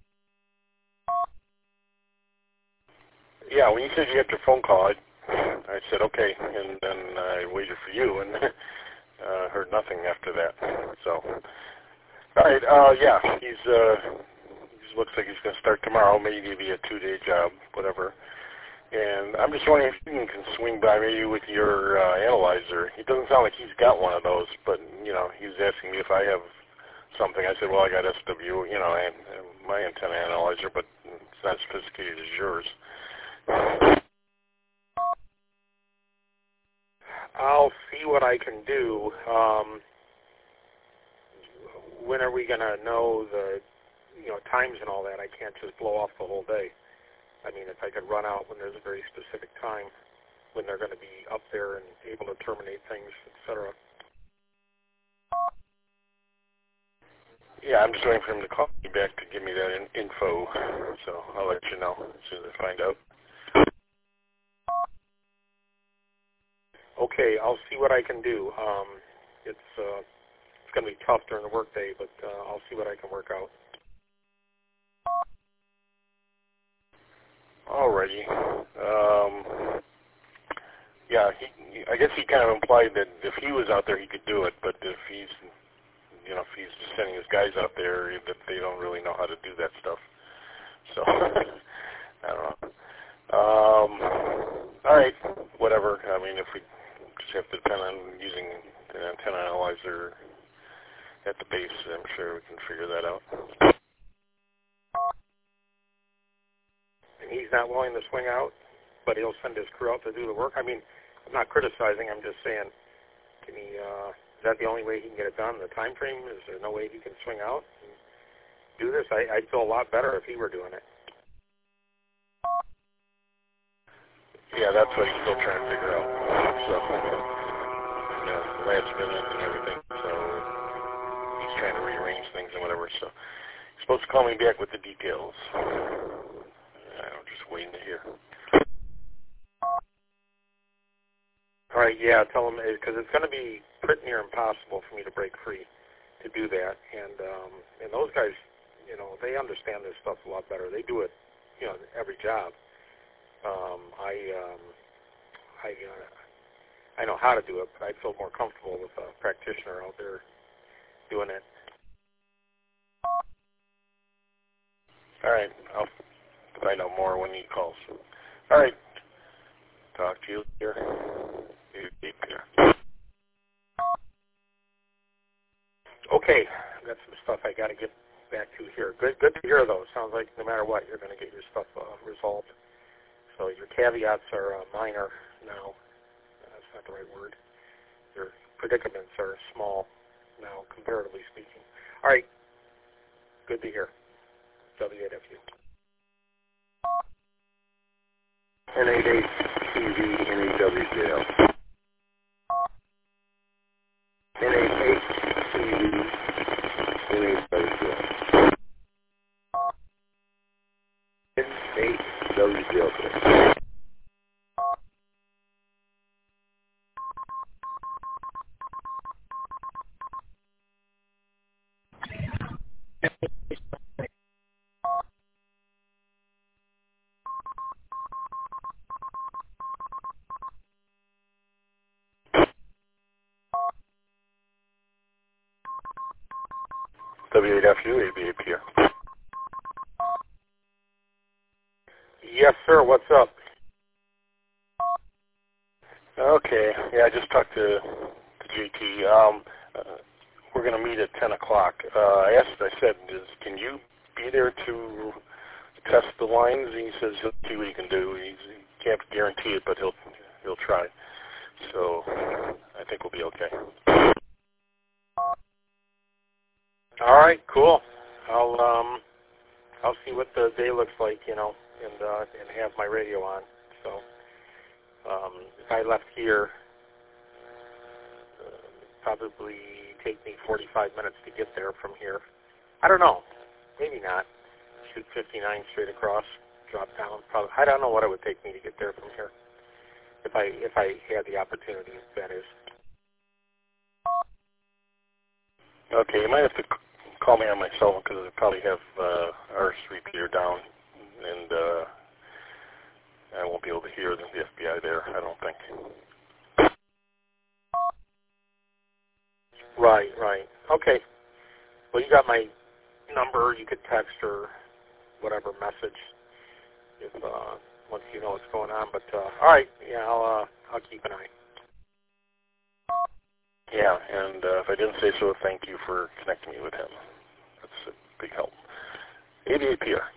Yeah, when you said you had your phone call, I said, okay, and then I waited for you and heard nothing after that. So, all right, yeah, he looks like he's going to start tomorrow, maybe a 2-day job, whatever. And I'm just wondering if you can swing by maybe with your analyzer. It doesn't sound like he's got one of those, but, you know, he was asking me if I have something. I said, well, I got SW, you know, and my antenna analyzer, but it's not as sophisticated as yours. I'll see what I can do. When are we going to know the, you know, times and all that? I can't just blow off the whole day. I mean, if I could run out when there's a very specific time, when they're going to be up there and able to terminate things, etc. Yeah, I'm just waiting for him to call me back to give me that info, so I'll let you know as soon as I find out. Okay, I'll see what I can do. It's going to be tough during the workday, but I'll see what I can work out. Alrighty. Yeah, I guess he kind of implied that if he was out there, he could do it, but if he's, you know, if he's just sending his guys out there, that they don't really know how to do that stuff. So, I don't know. All right, whatever. I mean, if we just have to depend on using an antenna analyzer at the base, I'm sure we can figure that out. And he's not willing to swing out, but he'll send his crew out to do the work. I mean, I'm not criticizing. I'm just saying, can he? Is that the only way he can get it done? The time frame? Is there no way he can swing out and do this? I'd feel a lot better if he were doing it. Yeah, that's what he's still trying to figure out. So, you know, last minute and everything. So he's trying to rearrange things and whatever. So he's supposed to call me back with the details. I'm just waiting to hear. All right, yeah, tell him, because it's going to be pretty near impossible for me to break free to do that. And those guys, you know, they understand this stuff a lot better. They do it, you know, every job. I know how to do it, but I feel more comfortable with a practitioner out there doing it. All right, I'll find out more when he calls. All right, talk to you here. Okay, got some stuff I got to get back to here. Good to hear, though. Sounds like no matter what, you're going to get your stuff resolved. So your caveats are minor now. That's not the right word. Your predicaments are small now, comparatively speaking. All right. Good to hear. W8FU. N88TV, NAWJL. N88TV, NAWJL. N8WJL. W8FU, ABAPR. Yes, sir. What's up? Okay. Yeah, I just talked to GT. We're going to meet at 10 o'clock. I said, can you be there to test the lines? And he says he'll see what he can do. He can't guarantee it, but he'll try. So I think we'll be okay. All right, cool. I'll see what the day looks like, and have my radio on. So if I left here, probably take me 45 minutes to get there from here. I don't know. Maybe not. Shoot 59 straight across, drop down. Probably. I don't know what it would take me to get there from here. If I had the opportunity, that is. Okay, you might have to call me on my cell phone because I probably have our repeater down, and I won't be able to hear the FBI there, I don't think. Right. Okay. Well, you got my number. You could text or whatever message if once you know what's going on. But all right, yeah, I'll keep an eye. Yeah, and if I didn't say so, thank you for connecting me with him. That's a big help. ABAPR.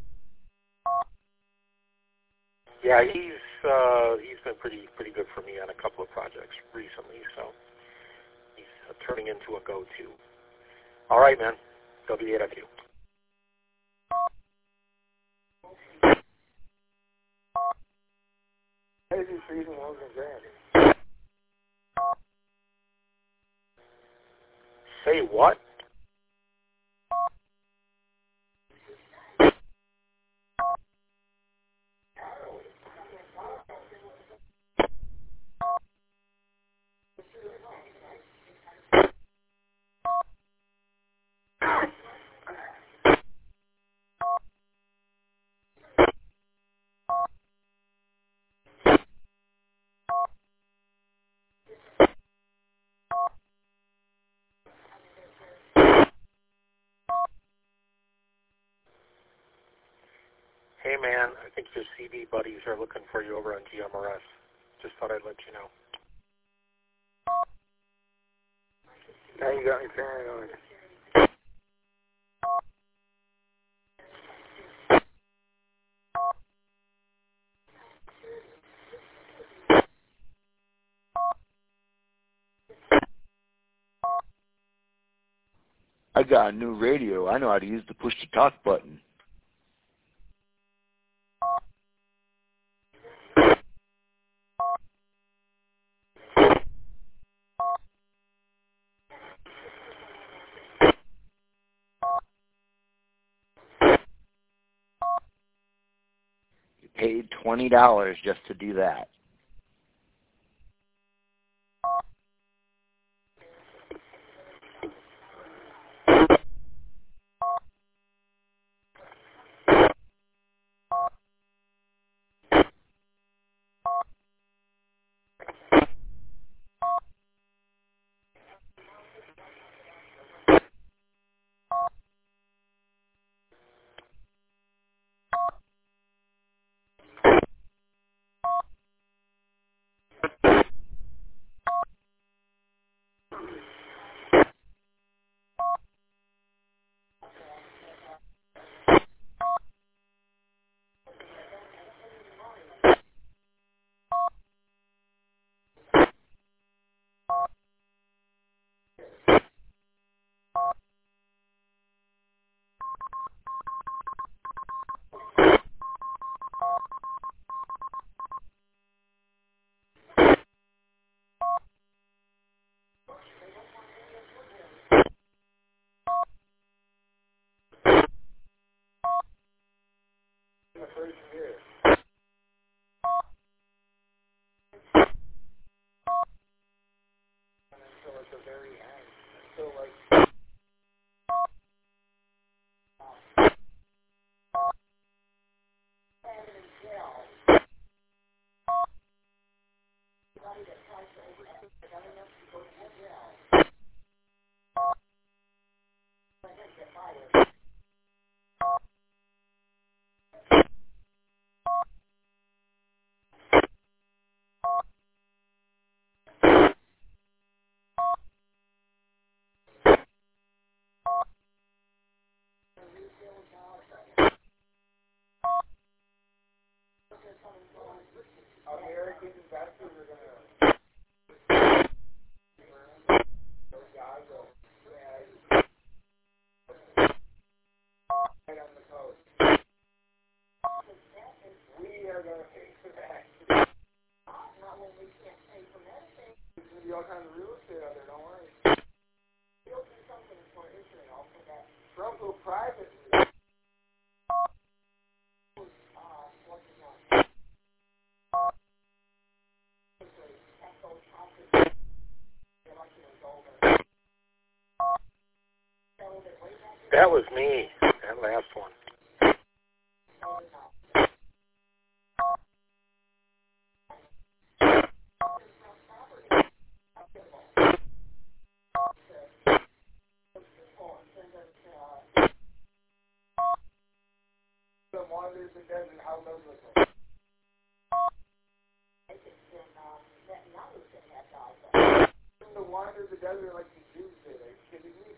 Yeah, he's been pretty good for me on a couple of projects recently, so he's turning into a go-to. All right, man. W8FU. Say what? Hey, man, I think your CD buddies are looking for you over on GMRS. Just thought I'd let you know. Now you got me paranoid. I got a new radio. I know how to use the push-to-talk button. You paid $20 just to do that. American investors are going to right on the coast. We are going to pay for that. Not when we can't pay for medicine. There's going to be all kinds of real estate out there, don't worry. He'll do something for Israel for that. Trump will privately. That was me, that last one. The wanders the desert, how low was it? The wanders the desert like the Jews did. Are you kidding me?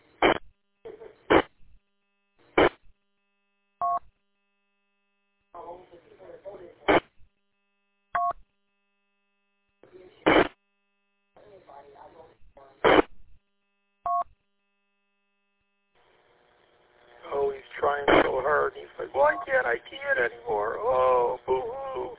Oh, he's trying so hard. He's like, why can't I key it anymore? Oh, boo-hoo.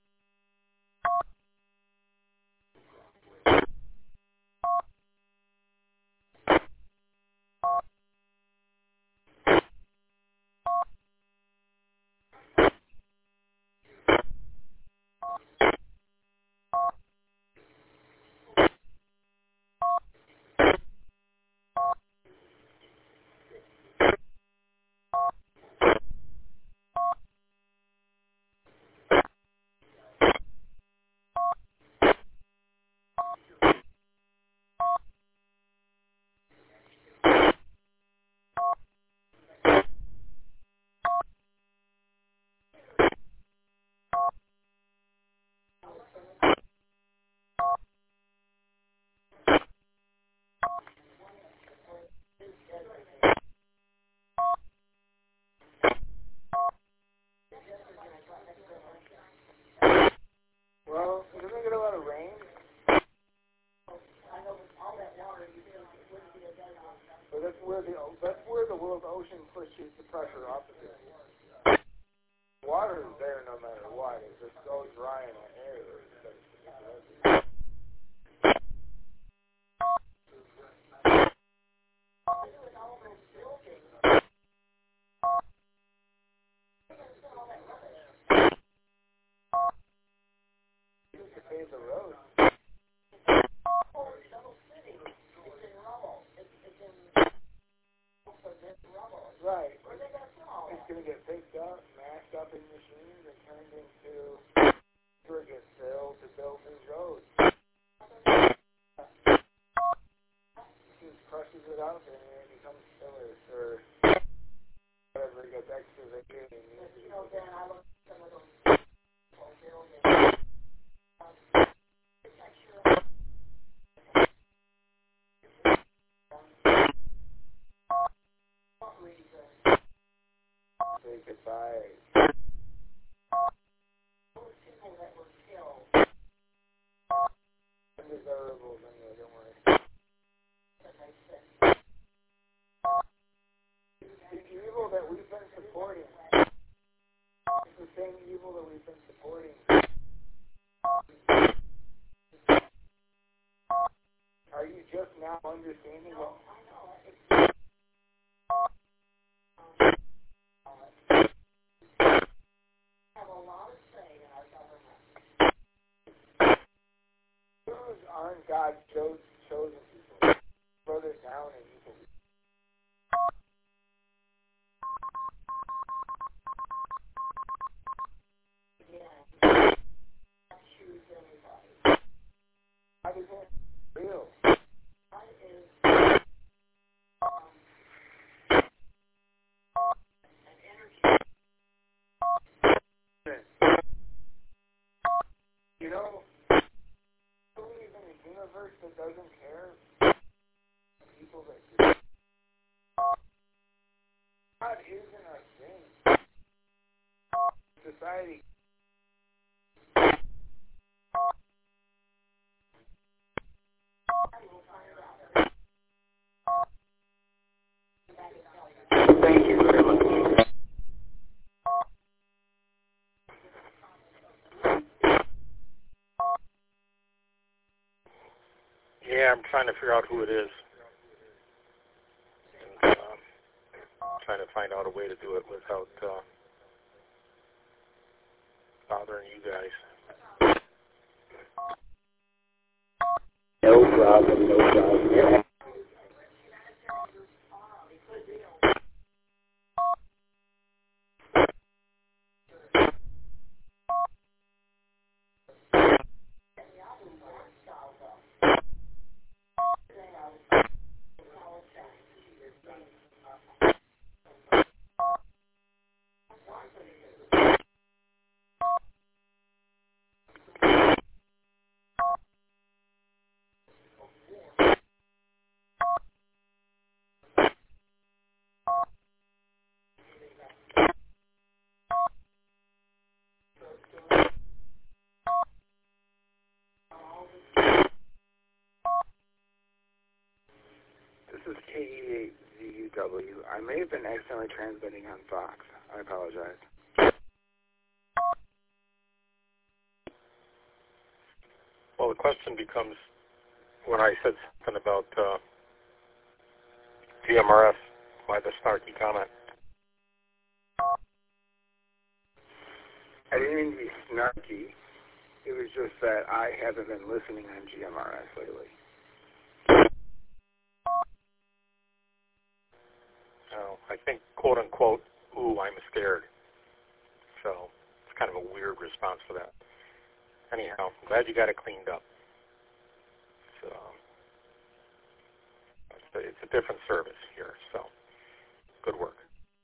Well, doesn't it get a lot of rain? So that's where the world ocean pushes the pressure off of it. Water is there no matter what. It's just so dry in the air. To pave the road. Right. It's going to get picked up, mashed up in machines, and turned into where it gets filled to build new roads. Just crushes it up and it becomes fillers or whatever it gets excavated. You know, then I look at some of those buildings. Say goodbye. Those people that were killed. Undesirables anyway, don't worry. The evil that we've been supporting is the same evil that we've been supporting. Are you just now understanding what? Jews aren't God's chosen people. Further down in evil. God isn't real. God is an energy. You know, I believe in a universe that doesn't care people that do. God isn't a thing. Society trying to figure out who it is. And, trying to find out a way to do it without bothering you guys. No problem, no problem. Yeah. This is KE8ZUW. I may have been accidentally transmitting on Fox. I apologize. Well, the question becomes, when I said something about GMRS, why the snarky comment? I didn't mean to be snarky. It was just that I haven't been listening on GMRS lately. I think, quote unquote, ooh, I'm scared. So it's kind of a weird response for that. Anyhow, I'm glad you got it cleaned up. So it's a different service here, so good work.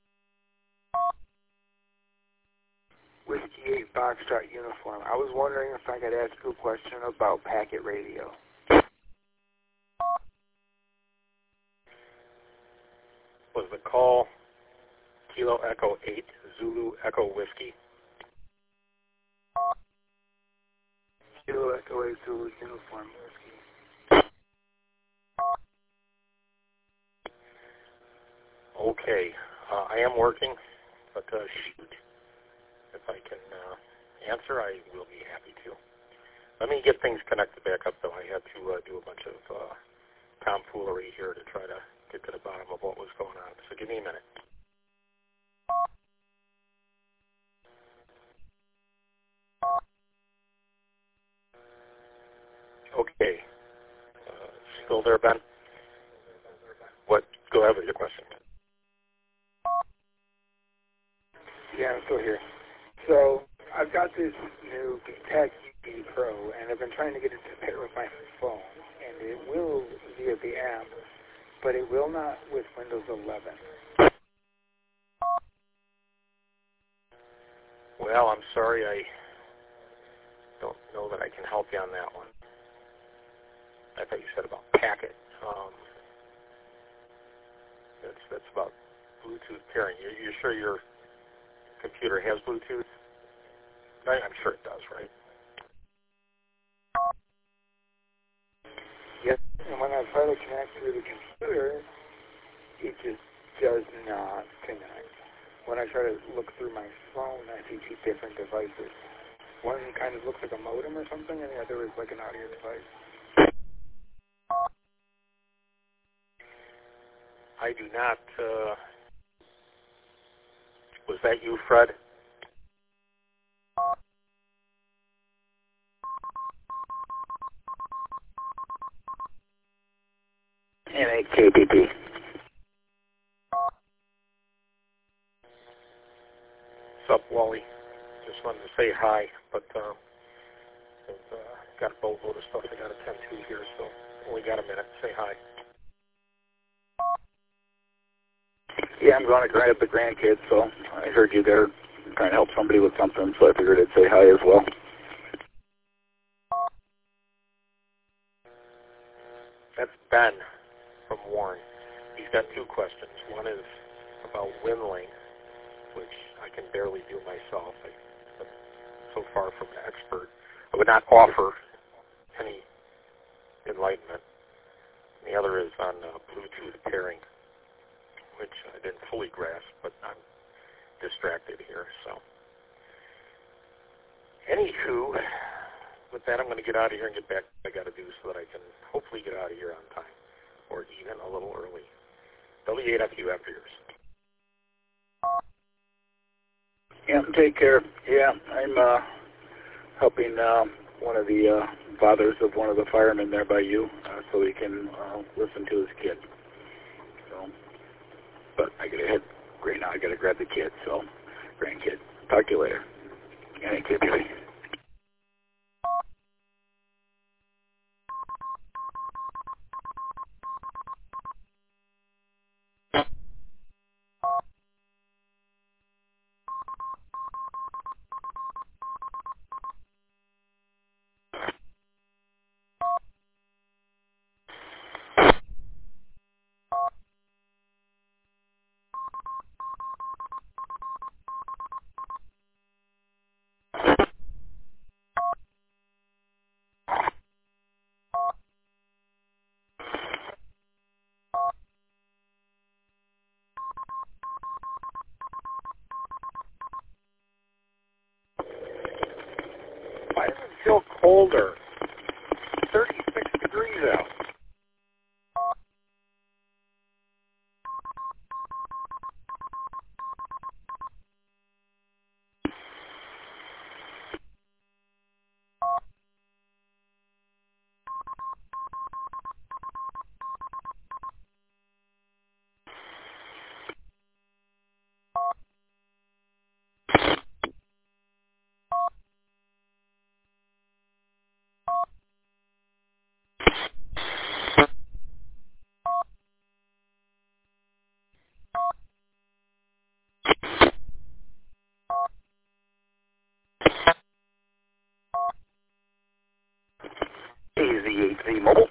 Whiskey 8 Foxtrot uniform. I was wondering if I could ask you a question about packet radio. Was the call Kilo Echo 8 Zulu Echo Whiskey? Kilo Echo 8 Zulu uniform whiskey. Okay, I am working, but shoot, if I can answer, I will be happy to. Let me get things connected back up, though. I had to do a bunch of tomfoolery here to try to get to the bottom of what was going on. So give me a minute. Okay. Still there, Ben? What? Go ahead with your question. Yeah, I'm still here. So I've got this new VTAC UP Pro, and I've been trying to get it to pair with my phone, and it will via the app, but it will not with Windows 11. Well, I'm sorry, I don't know that I can help you on that one. I thought you said about packet. That's about Bluetooth pairing. You're sure your computer has Bluetooth? I'm sure it does, right? Yes, and when I try to connect through the computer, it just does not connect. When I try to look through my phone, I see two different devices. One kind of looks like a modem or something, and the other is like an audio device. I do not. Was that you, Fred? NAKBB. Sup, Wally? Just wanted to say hi, but I've got a boatload of stuff I got to attend to here, so only got a minute. Say hi. Yeah, I'm going to grind up the grandkids, so I heard you there trying to help somebody with something, so I figured I'd say hi as well. That's Ben from Warren. He's got two questions. One is about wind length, which I can barely do myself. I'm so far from an expert. I would not offer any enlightenment. And the other is on Bluetooth pairing, which I didn't fully grasp, but I'm distracted here. So, anywho, with that, I'm going to get out of here and get back to what I got to do so that I can hopefully get out of here on time, or even a little early. W8FU after yours. Yeah, take care. Yeah, I'm helping one of the fathers of one of the firemen there by you, so he can listen to his kid. So, but I gotta head right now. I gotta grab the kid. So, grandkid. Talk to you later. Thank you. Why does it feel colder? 36 degrees out. AZ8Z Mobile.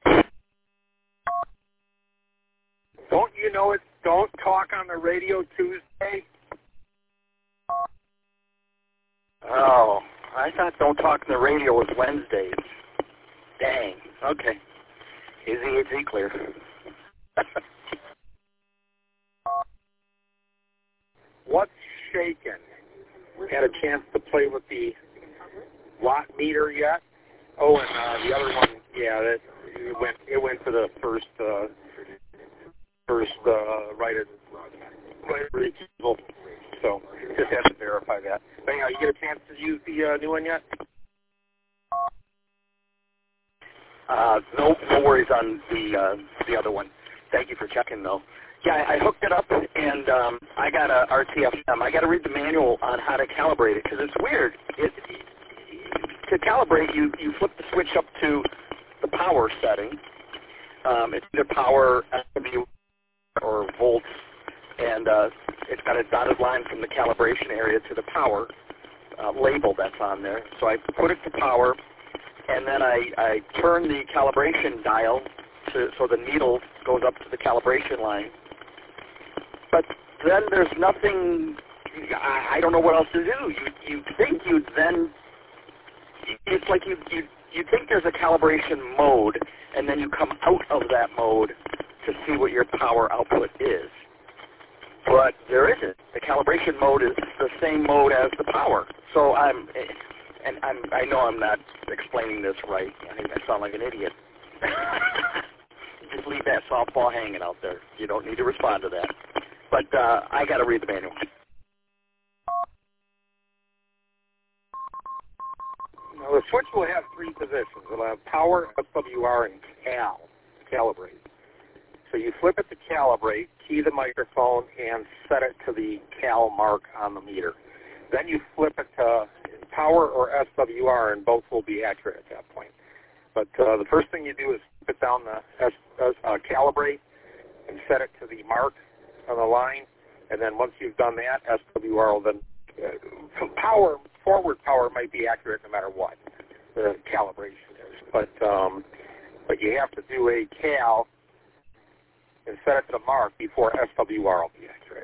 Don't you know it's Don't Talk on the Radio Tuesday? Oh, I thought Don't Talk on the Radio was Wednesdays. Dang. Okay. AZ8Z clear. What's shaking? Had a chance to play with the watt meter yet? Oh, and the other one, yeah, it went to the first right refusal. So just have to verify that. But anyhow, you get a chance to use the new one yet? No worries on the other one. Thank you for checking, though. Yeah, I hooked it up, and I got a RTFM. I got to read the manual on how to calibrate it, because it's weird. To calibrate, you flip the switch up to the power setting. It's either power, SW, or volts, and it's got a dotted line from the calibration area to the power label that's on there. So I put it to power, and then I turn the calibration dial so the needle goes up to the calibration line. But then there's nothing, I don't know what else to do. You think you'd then, it's like you think there's a calibration mode, and then you come out of that mode to see what your power output is. But there isn't. The calibration mode is the same mode as the power. So I know I'm not explaining this right. I think I sound like an idiot. Just leave that softball hanging out there. You don't need to respond to that. But I got to read the manual. Now, the switch will have three positions. It'll have power, SWR, and calibrate. So you flip it to calibrate, key the microphone, and set it to the cal mark on the meter. Then you flip it to power or SWR, and both will be accurate at that point. But the first thing you do is put down the calibrate and set it to the mark on the line, and then once you've done that, SWR will then forward power might be accurate no matter what the calibration is. But you have to do a cal and set it to the mark before SWR will be accurate.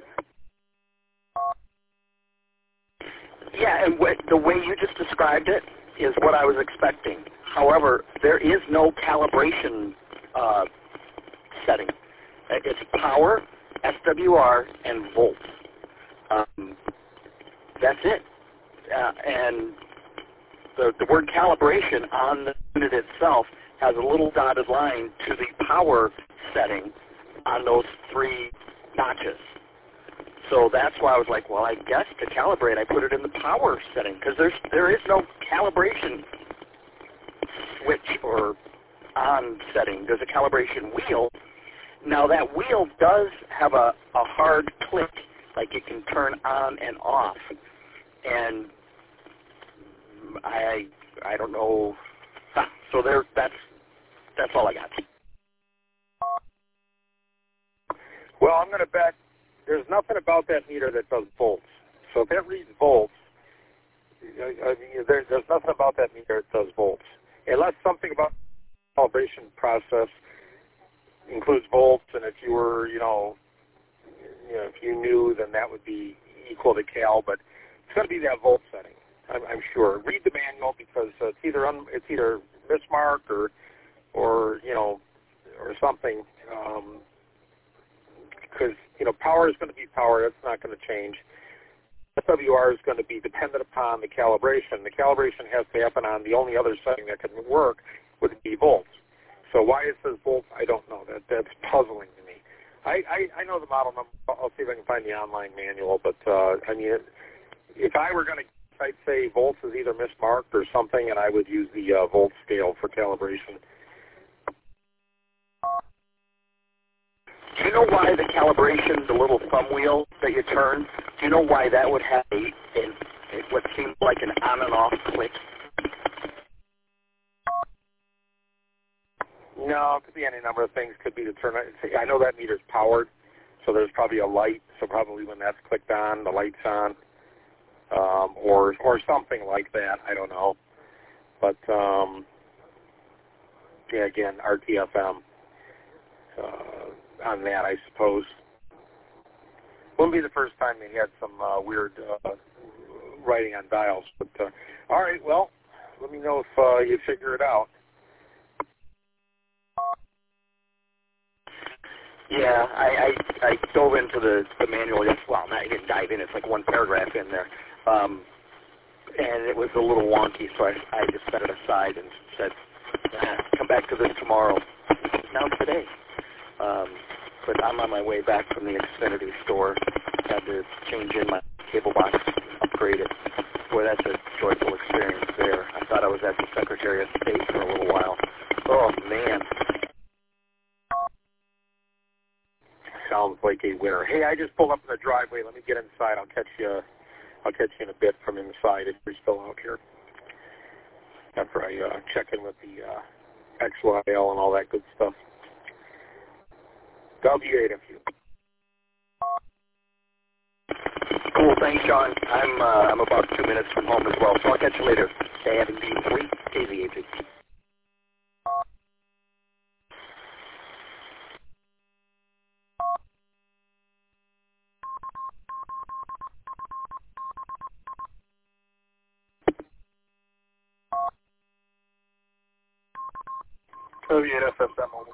Yeah, and the way you just described it is what I was expecting. However, there is no calibration setting. It's power, SWR, and volts. That's it. And the word calibration on the unit itself has a little dotted line to the power setting on those 3 notches. So that's why I was like, well, I guess to calibrate, I put it in the power setting because there is no calibration switch or on setting. There's a calibration wheel. Now that wheel does have a hard click, like it can turn on and off. And I don't know. So that's all I got. Well, I'm going to bet there's nothing about that meter that does volts. So if it reads volts, there's nothing about that meter that does volts. Unless something about the calibration process includes volts, and if you were, if you knew, then that would be equal to cal, but it's going to be that volt setting, I'm sure. Read the manual because it's either mismarked or something. Because power is going to be power. That's not going to change. SWR is going to be dependent upon the calibration. The calibration has to happen on the only other setting that can work would be volts. So why it says volts, I don't know. That's puzzling to me. I know the model number. I'll see if I can find the online manual. But if I were going to, I'd say volts is either mismarked or something, and I would use the volt scale for calibration. Do you know why the calibration, the little thumb wheel that you turn, do you know why that would have what seems like an on and off click? No, it could be any number of things. Could be to turn. I know that meter's powered, so there's probably a light. So probably when that's clicked on, the light's on, or something like that. I don't know. But yeah, again, RTFM. On that, I suppose. Wouldn't be the first time they had some weird writing on dials. But all right, well, let me know if you figure it out. Yeah, I dove into the manual. Well, I didn't dive in. It's like one paragraph in there, and it was a little wonky. So I just set it aside and said, "Come back to this tomorrow." Now today. But I'm on my way back from the Xfinity store. Had to change in my cable box, upgrade it. Boy, that's a joyful experience there. I thought I was at the Secretary of State for a little while. Oh, man. Sounds like a winner. Hey, I just pulled up in the driveway. Let me get inside. I'll catch you in a bit from inside if you're still out here. After I check in with the XYL and all that good stuff. W8FU. Cool, thanks, Sean. I'm about 2 minutes from home as well, so I'll catch you later. AFB3, KZAG. W8FSM over.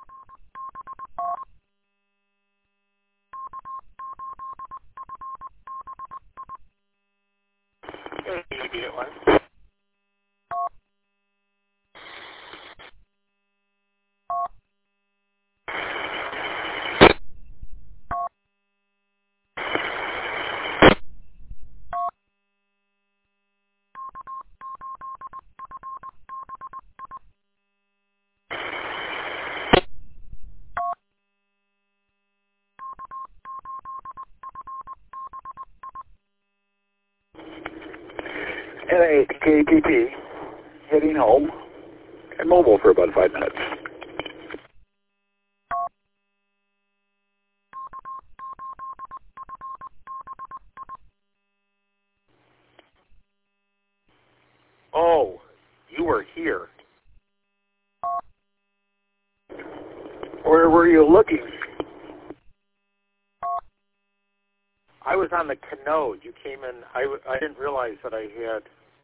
NA KPP, heading home, and mobile for about 5 minutes. Oh, you were here. Where were you looking? I was on the Canode. You came in. I didn't realize that I had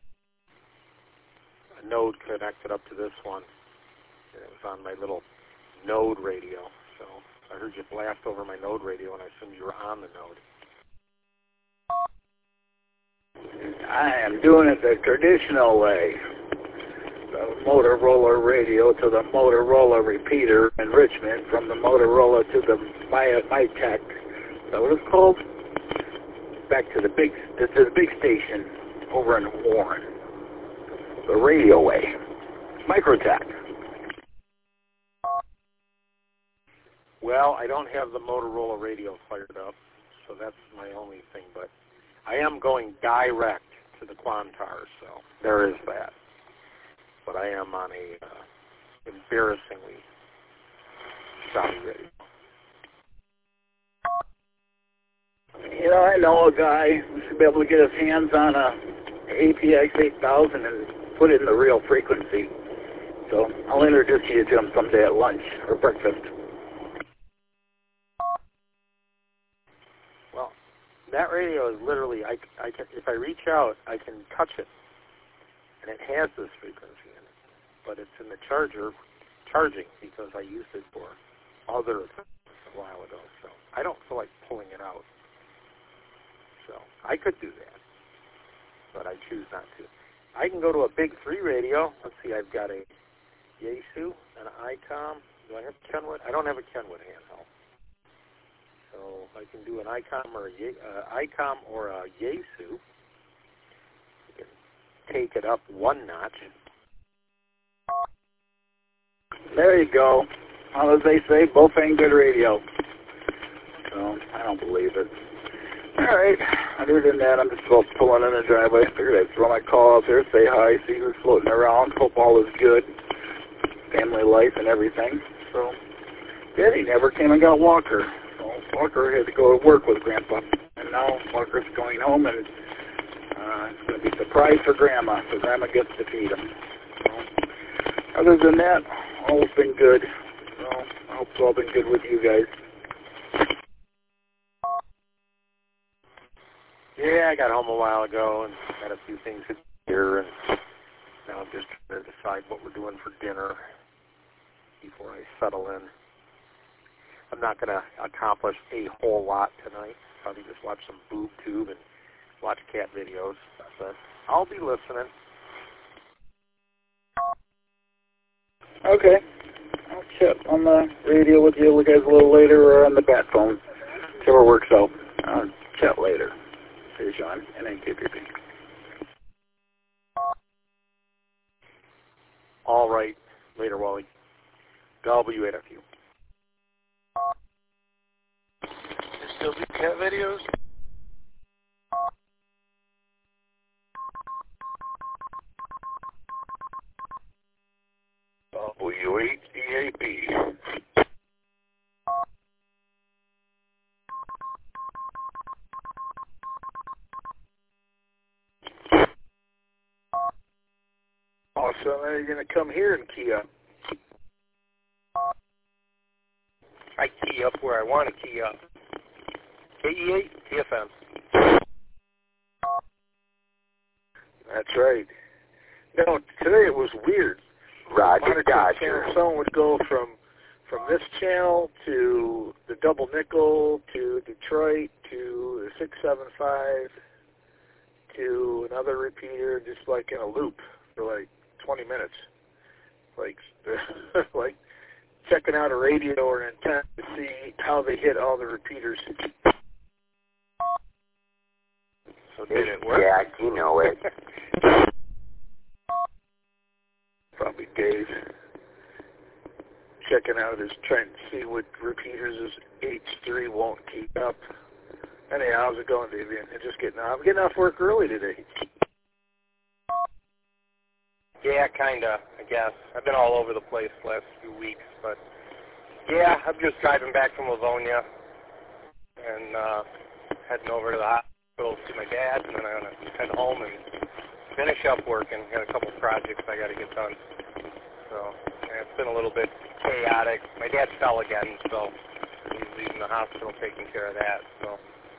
a node connected up to this one. It was on my little node radio. So I heard you blast over my node radio, and I assumed you were on the node. I am doing it the traditional way. The Motorola radio to the Motorola repeater in Richmond, from the Motorola to the MyTech. Is that what it's called? Back to the big station over in Warren. The radio way. Microtech. Well, I don't have the Motorola radio fired up, so that's my only thing. But I am going direct to the Quantar, so there is that. But I am on a embarrassingly shoddy radio. You know, I know a guy who should be able to get his hands on a APX 8000 and put it in the real frequency. So I'll introduce you to him someday at lunch or breakfast. Well, that radio is literally, I can, if I reach out, I can touch it, and it has this frequency in it. But it's in the charging, because I used it for other things a while ago. So I don't feel like pulling it out. So I could do that, but I choose not to. I can go to a big 3 radio. Let's see, I've got a Yaesu, an ICOM. Do I have Kenwood? I don't have a Kenwood handheld. So I can do an ICOM or a Yaesu. I can take it up one notch. There you go. Well, as they say, both ain't good radio. So I don't believe it. All right. Other than that, I'm just pulling in the driveway. Figured I'd throw my call out there, say hi, see who's floating around. Hope all is good. Family life and everything. So, yeah, he never came and got Walker. So Walker had to go to work with Grandpa. And now Walker's going home, and it's going to be a surprise for Grandma. So Grandma gets to feed him. So, other than that, all's been good. So I hope it's all been good with you guys. Yeah, I got home a while ago and had a few things here, and now I'm just trying to decide what we're doing for dinner before I settle in. I'm not going to accomplish a whole lot tonight. Probably just watch some boob tube and watch cat videos, but I'll be listening. Okay. I'll chat on the radio with you guys a little later, or on the bat phone, whichever works out. I'll chat later. Here's John, NNKPP. All right. Later, Wally. W8FU. Still do cat videos? W8EAB. Awesome. Are you going to come here and key up? I key up where I want to key up. KE8, TFM. That's right. No, today it was weird. Roger, Dodger. Someone would go from this channel to the double nickel to Detroit to the 675 to another repeater, just like in a loop for like 20 minutes. Like checking out a radio or an antenna to see how they hit all the repeaters. So did it work? Yeah, you know it. Probably Dave checking out his, trying to see what repeaters his H3 won't keep up. Anyhow, how's it going, Dave? I'm getting off work early today. Yeah, kinda, I guess. I've been all over the place the last few weeks, but yeah, I'm just driving back from Livonia and heading over to the hospital to see my dad, and then I'm going to head home and finish up working. Got a couple projects I got to get done. So yeah, it's been a little bit chaotic. My dad fell again, so he's leaving the hospital taking care of that. So.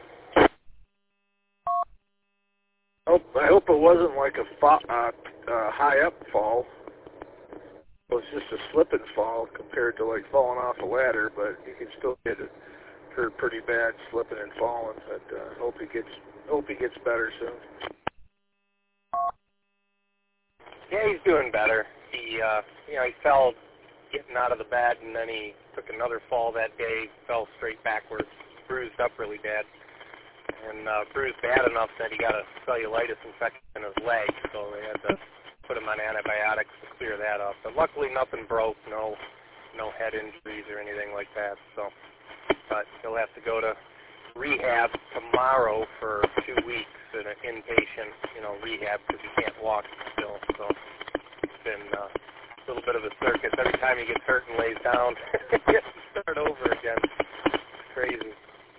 I hope it wasn't like a high up fall. It was just a slip and fall compared to like falling off a ladder, but you can still get hurt pretty bad slipping and falling. But hope he gets better soon. Yeah, he's doing better. He, he fell getting out of the bed, and then he took another fall that day, fell straight backwards, bruised up really bad, and bruised bad enough that he got a cellulitis infection in his leg, so they had to put him on antibiotics to clear that up. But luckily nothing broke, no head injuries or anything like that, so, but he'll have to go to rehab tomorrow for 2 weeks in an inpatient, rehab because he can't walk still, so it's been a little bit of a circus. Every time he gets hurt and lays down, he has to start over again. It's crazy.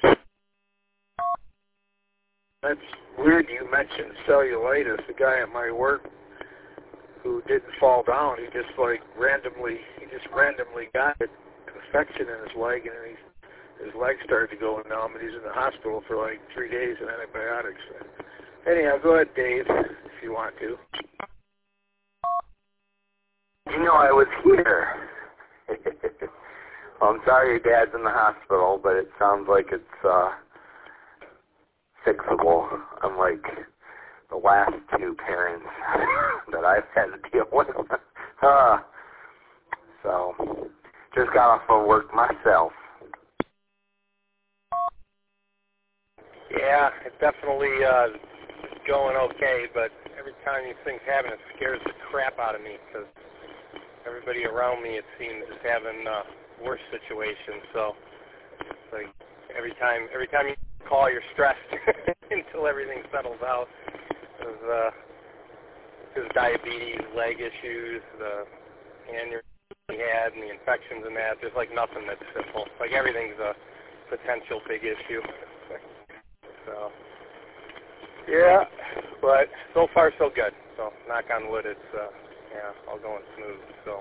That's weird you mentioned cellulitis. The guy at my work who didn't fall down, he just randomly got an infection in his leg, and his leg started to go numb, and he's in the hospital for 3 days on antibiotics. Anyhow, go ahead, Dave, if you want to. I was here. Well, I'm sorry your dad's in the hospital, but it sounds like it's fixable, unlike the last two parents that I've had to deal with. So, just got off of work myself. Yeah, it definitely is going okay, but every time these things happen, it scares the crap out of me because everybody around me, it seems, is having worse situations. So, it's every time you call, you're stressed until everything settles out. His diabetes, leg issues, the aneurysm he had, and the infections and that. There's nothing that's simple. Everything's a potential big issue. So, yeah, but so far so good. So, knock on wood, it's all going smooth. So.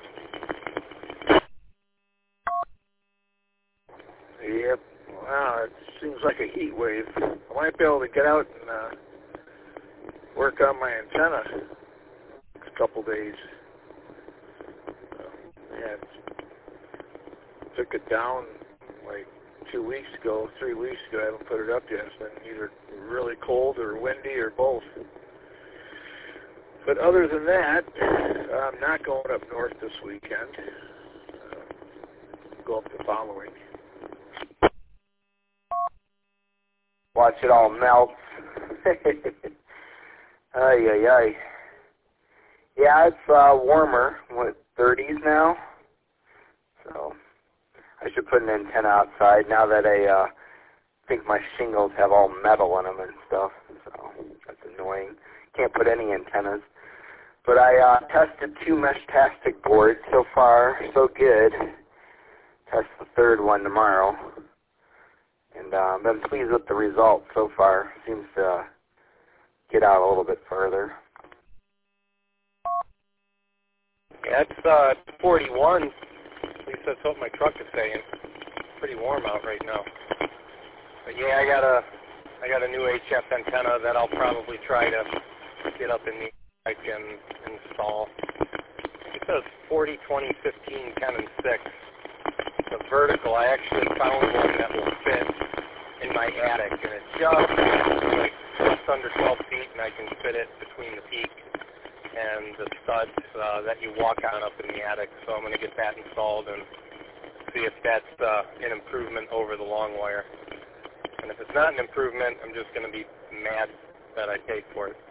Yep. Wow, it seems like a heat wave. I might be able to get out and work on my antenna next couple days. Yeah, took it down 2 weeks ago, 3 weeks ago. I haven't put it up yet. It's been either really cold or windy or both. But other than that, I'm not going up north this weekend. Go up the following. Watch it all melt. Ay, ay, ay. Yeah, it's warmer. 30s now? So I should put an antenna outside now that I think my shingles have all metal in them and stuff. So that's annoying. Can't put any antennas. But I tested 2 Meshtastic boards. So far, so good. Test the 3rd one tomorrow. And I've been pleased with the results so far. Seems to get out a little bit further. Yeah, it's 41. At least that's what my truck is saying. It's pretty warm out right now. But yeah, I got a new HF antenna that I'll probably try to get up in the I can install. It says 40, 20, 15, 10, and 6. The vertical, I actually found one that will fit in my attic, and it's just under 12 feet, and I can fit it between the peak and the studs that you walk on up in the attic. So I'm going to get that installed and see if that's an improvement over the long wire. And if it's not an improvement, I'm just going to be mad that I paid for it.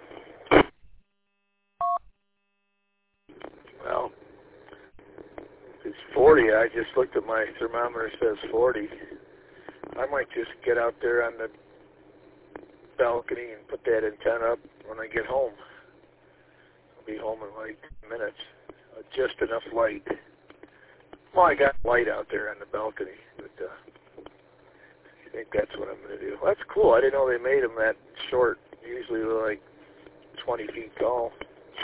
Well, it's 40. I just looked at my thermometer. It says 40. I might just get out there on the balcony and put that antenna up when I get home. I'll be home in 10 minutes. Just enough light. Well, I got light out there on the balcony, but I think that's what I'm going to do. Well, that's cool. I didn't know they made them that short. Usually they're 20 feet tall.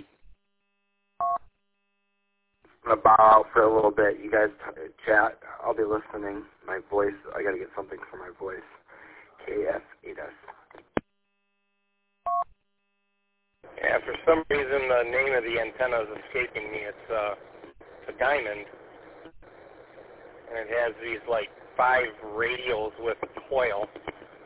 I'm going to bow out for a little bit. You guys chat. I'll be listening. My voice, I got to get something for my voice. KF8S. Yeah, for some reason the name of the antenna is escaping me. It's a diamond. And it has these 5 radials with a coil.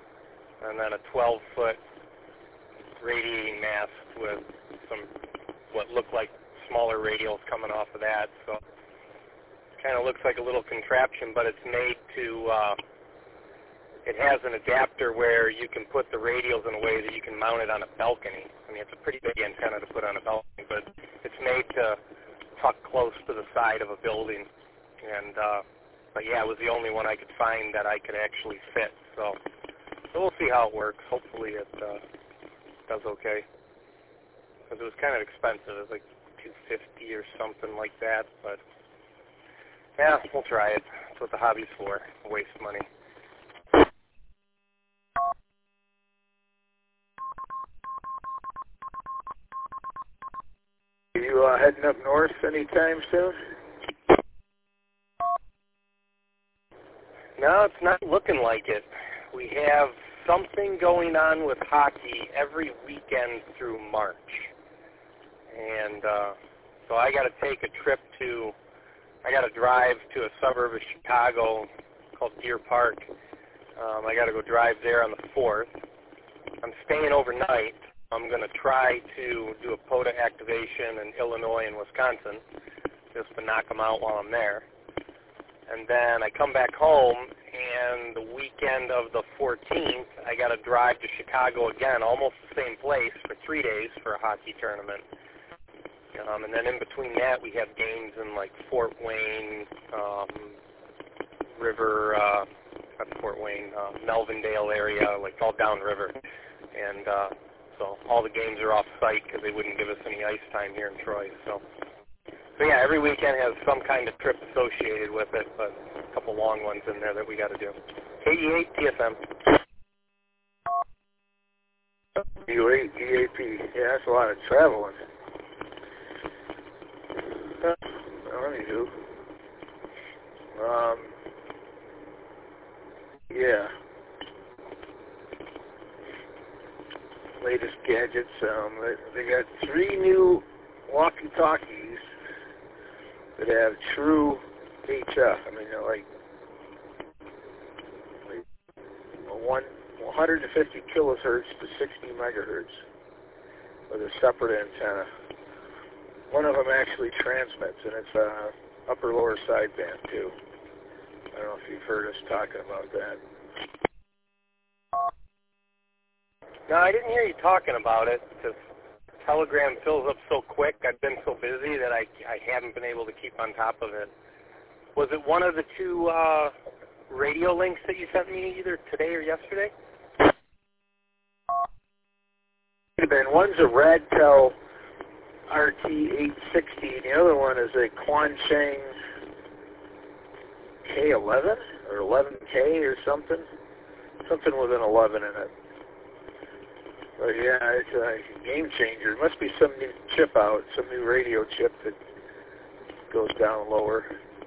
And then a 12-foot radiating mast with some what look like smaller radials coming off of that. So it kind of looks like a little contraption, but it's made to, it has an adapter where you can put the radials in a way that you can mount it on a balcony. I mean, it's a pretty big antenna to put on a balcony, but it's made to tuck close to the side of a building. And, but yeah, it was the only one I could find that I could actually fit. So we'll see how it works. Hopefully it does okay. Because it was kind of expensive. It was like $250 or something like that. But yeah, we'll try it. That's what the hobby's for. Waste money. Are you heading up north anytime soon? No, it's not looking like it. We have something going on with hockey every weekend through March. And so I got to take a trip I got to drive to a suburb of Chicago called Deer Park. I got to go drive there on the 4th. I'm staying overnight. I'm going to try to do a POTA activation in Illinois and Wisconsin just to knock them out while I'm there. And then I come back home, and the weekend of the 14th, I got to drive to Chicago again, almost the same place, for 3 days for a hockey tournament. And then in between that, we have games in like Fort Wayne, Melvindale area, like all downriver. And so all the games are off-site because they wouldn't give us any ice time here in Troy. So yeah, every weekend has some kind of trip associated with it, but a couple long ones in there that we got to do. 88 TFM. U8 DAP. Yeah, that's a lot of traveling. Anywho. Yeah. Latest gadgets. They got 3 new walkie-talkies that have true HF. I mean, they're like 150 kilohertz to 60 megahertz with a separate antenna. One of them actually transmits, and it's upper-lower sideband, too. I don't know if you've heard us talking about that. No, I didn't hear you talking about it because Telegram fills up so quick. I've been so busy that I haven't been able to keep on top of it. Was it one of the 2 radio links that you sent me either today or yesterday? One's a Radtel RT860, and the other one is a Quansheng K11 or 11K or something. Something with an 11 in it. But yeah, it's a game changer. There must be some new chip out, some new radio chip that goes down lower.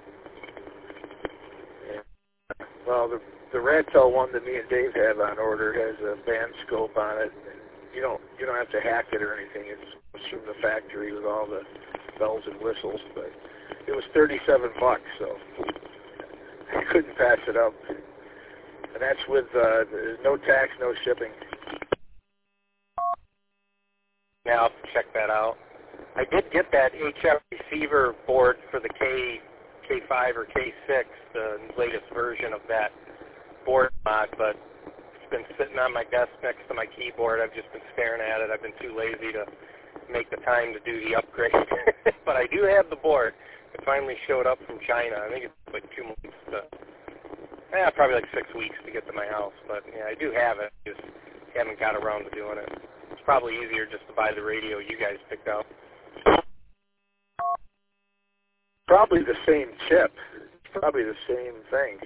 Yeah. Well, the Radtel one that me and Dave have on order has a band scope on it. You don't have to hack it or anything. It's from the factory with all the bells and whistles. But it was $37, so I couldn't pass it up. And that's with no tax, no shipping. Yeah, I'll check that out. I did get that HF receiver board for the K5 or K6, the latest version of that board mod, but it's been sitting on my desk next to my keyboard. I've just been staring at it. I've been too lazy to make the time to do the upgrade. But I do have the board. It finally showed up from China. I think it's like 2 months probably like 6 weeks to get to my house. But yeah, I do have it. Just haven't got around to doing it. It's probably easier just to buy the radio you guys picked out. Probably the same chip. It's probably the same thing.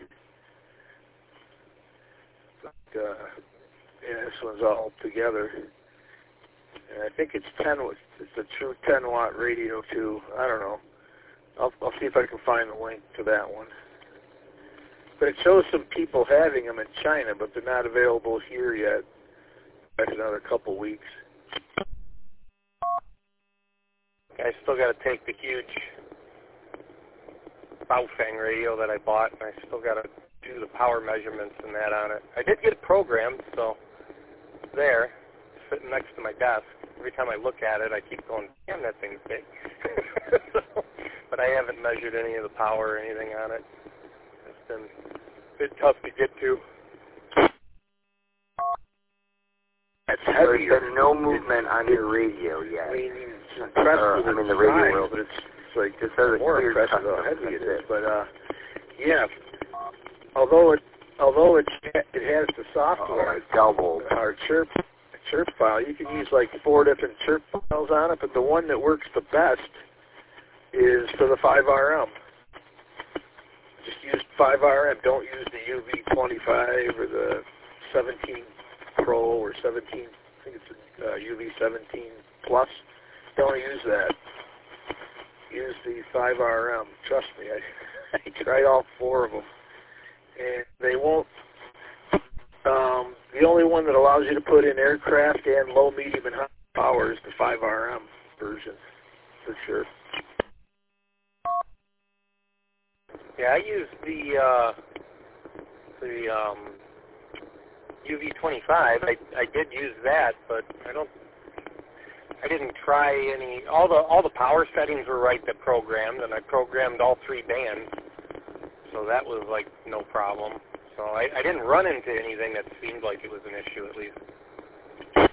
But, yeah, this one's all together. And I think it's 10. It's a true 10-watt radio too. I don't know. I'll see if I can find the link to that one. But it shows some people having them in China, but they're not available here yet. That's another couple weeks. I still got to take the huge Baofeng radio that I bought, and I still got to do the power measurements and that on it. I did get it programmed, so it's there. sitting next to my desk. Every time I look at it, I keep going, damn, that thing's big. But I haven't measured any of the power or anything on it. It's been a bit tough to get to. It's heavier. There's been no movement on your radio yet. I mean, it's impressive. I mean, the radio world, but it's like just as more impressive how heavy it is. But yeah, although it has the software, our chirp file, you can use like 4 different chirp files on it, but the one that works the best is for the 5RM. Just use 5RM. Don't use the UV25 or the 17 Pro or 17. I think it's UV17 Plus. Don't use that. Use the 5RM. Trust me, I tried all 4 of them, and they won't. The only one that allows you to put in aircraft and low, medium, and high power is the 5RM version, for sure. Yeah, I use the UV25. I did use that, but I didn't try any. All the power settings were right that programmed, and I programmed all 3 bands, so that was like no problem. So I didn't run into anything that seemed like it was an issue, at least.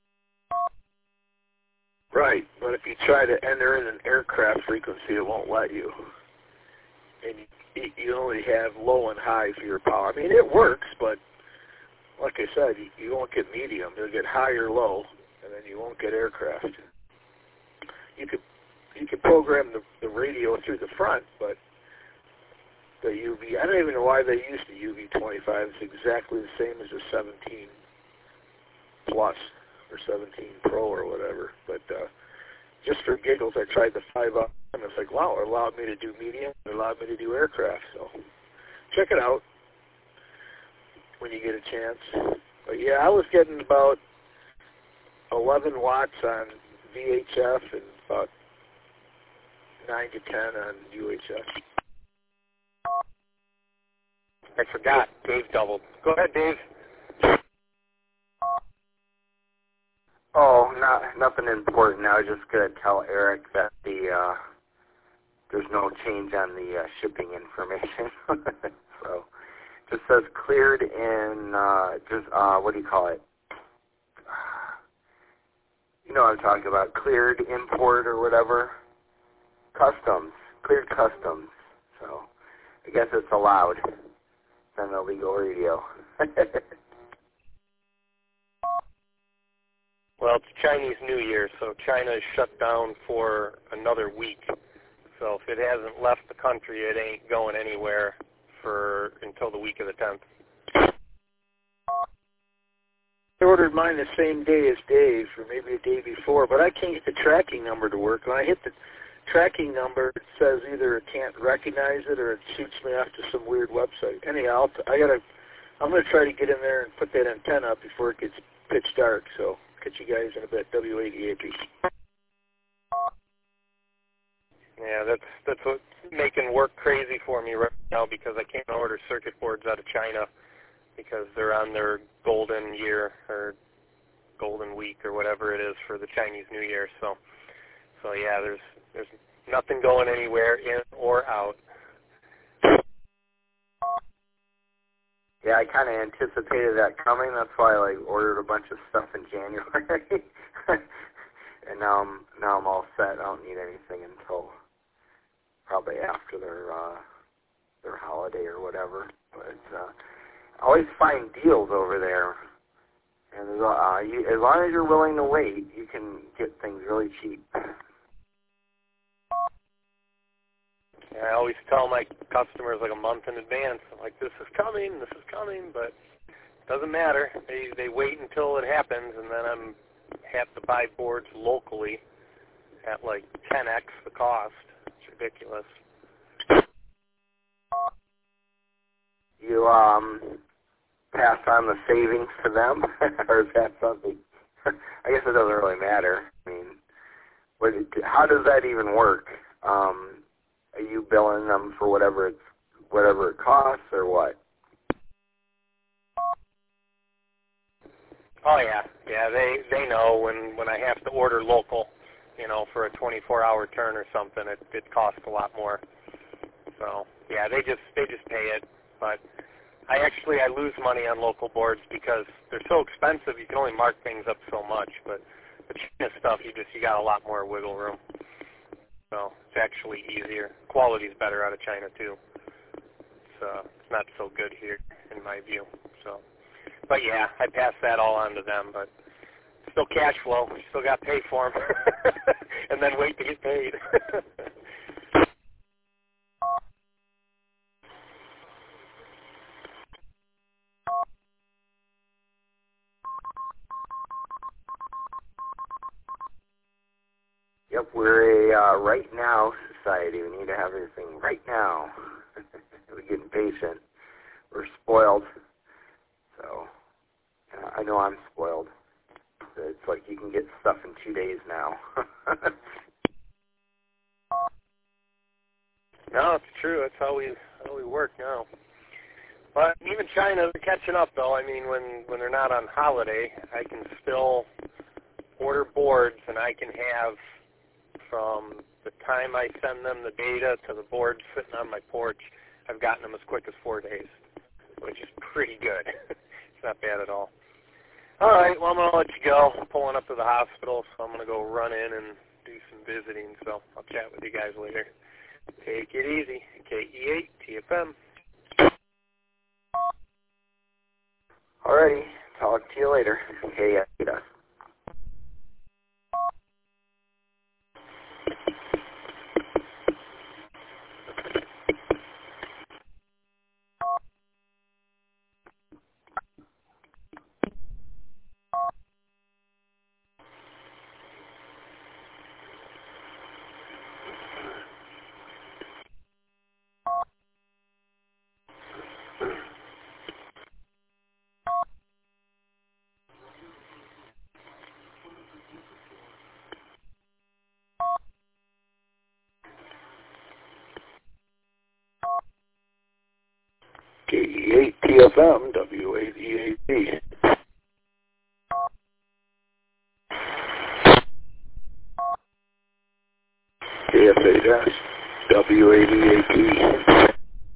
Right, but if you try to enter in an aircraft frequency, it won't let you. And you only have low and high for your power. I mean, it works, but like I said, you won't get medium. You'll get high or low, and then you won't get aircraft. You could program the radio through the front, but the UV, I don't even know why they use the UV25. It's exactly the same as the 17 Plus or 17 Pro or whatever. But just for giggles, I tried the 5RM, and it's like, wow, it allowed me to do medium, it allowed me to do aircraft. So check it out when you get a chance. But yeah, I was getting about 11 watts on VHF and about 9 to 10 on UHF. I forgot. Dave doubled. Go ahead, Dave. Oh, nothing important. I was just going to tell Eric that there's no change on the shipping information. So just says cleared in, what do you call it? You know what I'm talking about. Cleared import or whatever. Customs. Cleared customs. So I guess it's allowed. On the legal radio. Well, it's Chinese New Year, so China is shut down for another week. So if it hasn't left the country, it ain't going anywhere until the week of the 10th. I ordered mine the same day as Dave, or maybe a day before, but I can't get the tracking number to work. When I hit the tracking number, it says either it can't recognize it or it shoots me off to some weird website. Anyhow, I'm going to try to get in there and put that antenna up before it gets pitch dark. So catch you guys in a bit. W80AP. Yeah, that's what's making work crazy for me right now, because I can't order circuit boards out of China because they're on their golden year or golden week or whatever it is for the Chinese New Year. So yeah, there's nothing going anywhere in or out. Yeah, I kind of anticipated that coming. That's why I ordered a bunch of stuff in January, and now I'm all set. I don't need anything until probably after their holiday or whatever. But I always find deals over there, and as long as you're willing to wait, you can get things really cheap. I always tell my customers like a month in advance, I'm like, this is coming, but it doesn't matter. They wait until it happens, and then I'm have to buy boards locally at like 10x the cost. It's ridiculous. You pass on the savings to them, or is that something? I guess it doesn't really matter. I mean, how does that even work? Are you billing them for whatever it costs, or what? Oh yeah, they know when I have to order local, for a 24-hour turn or something, it costs a lot more. So yeah, they just pay it. But I lose money on local boards because they're so expensive. You can only mark things up so much. But the China stuff, you got a lot more wiggle room. So it's actually easier. Quality's better out of China too. It's not so good here in my view. So, but yeah, I pass that all on to them. But still cash flow. We still got to pay for them, and then wait to get paid. Yep, we're a right now society. We need to have everything right now. We're getting patient. We're spoiled. So, I know I'm spoiled. It's like you can get stuff in 2 days now. No, it's true. That's how we work now. But even China, they're catching up though. I mean, when they're not on holiday, I can still order boards, and I can have from the time I send them the data to the board sitting on my porch, I've gotten them as quick as 4 days, which is pretty good. It's not bad at all. All right, well, I'm going to let you go. I'm pulling up to the hospital, so I'm going to go run in and do some visiting, so I'll chat with you guys later. Take it easy. KE8 TFM. All righty, talk to you later. KE8. KE8 TFM, W8EAP. KF8S, W8EAP.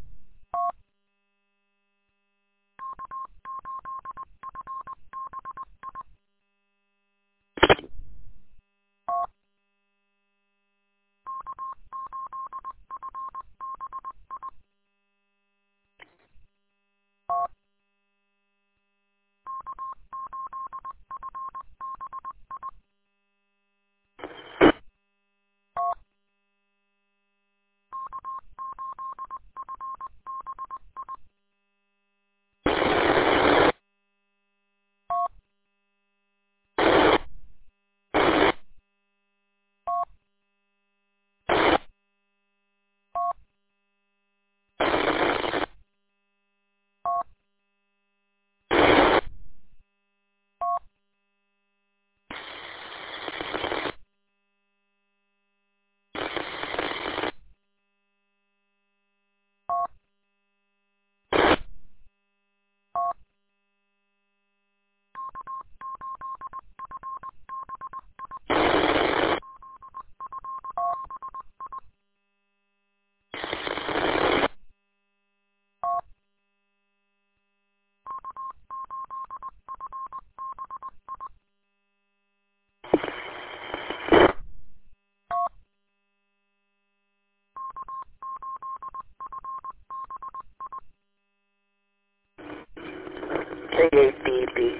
K8BP.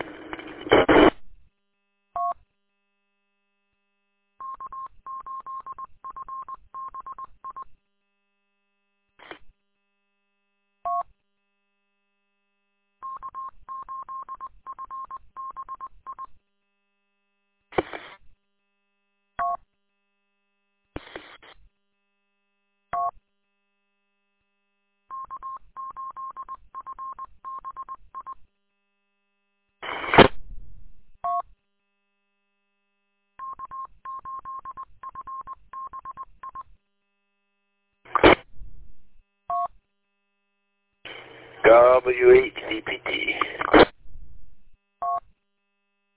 W8CPT.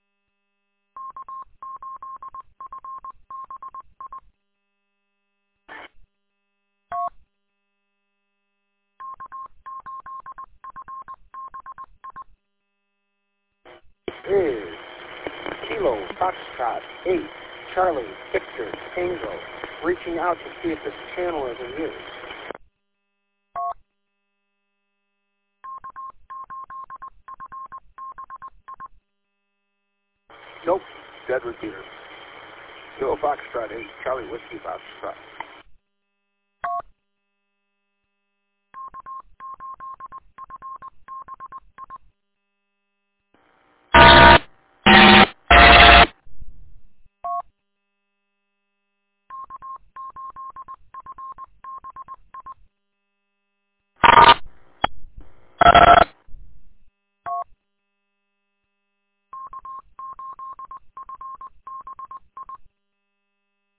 is Kilo Foxtrot 8 Charlie Victor Tango, reaching out to see if this channel is in use. Nope, dead repeater. Kilo Foxtrot 8 Charlie Whiskey Foxtrot.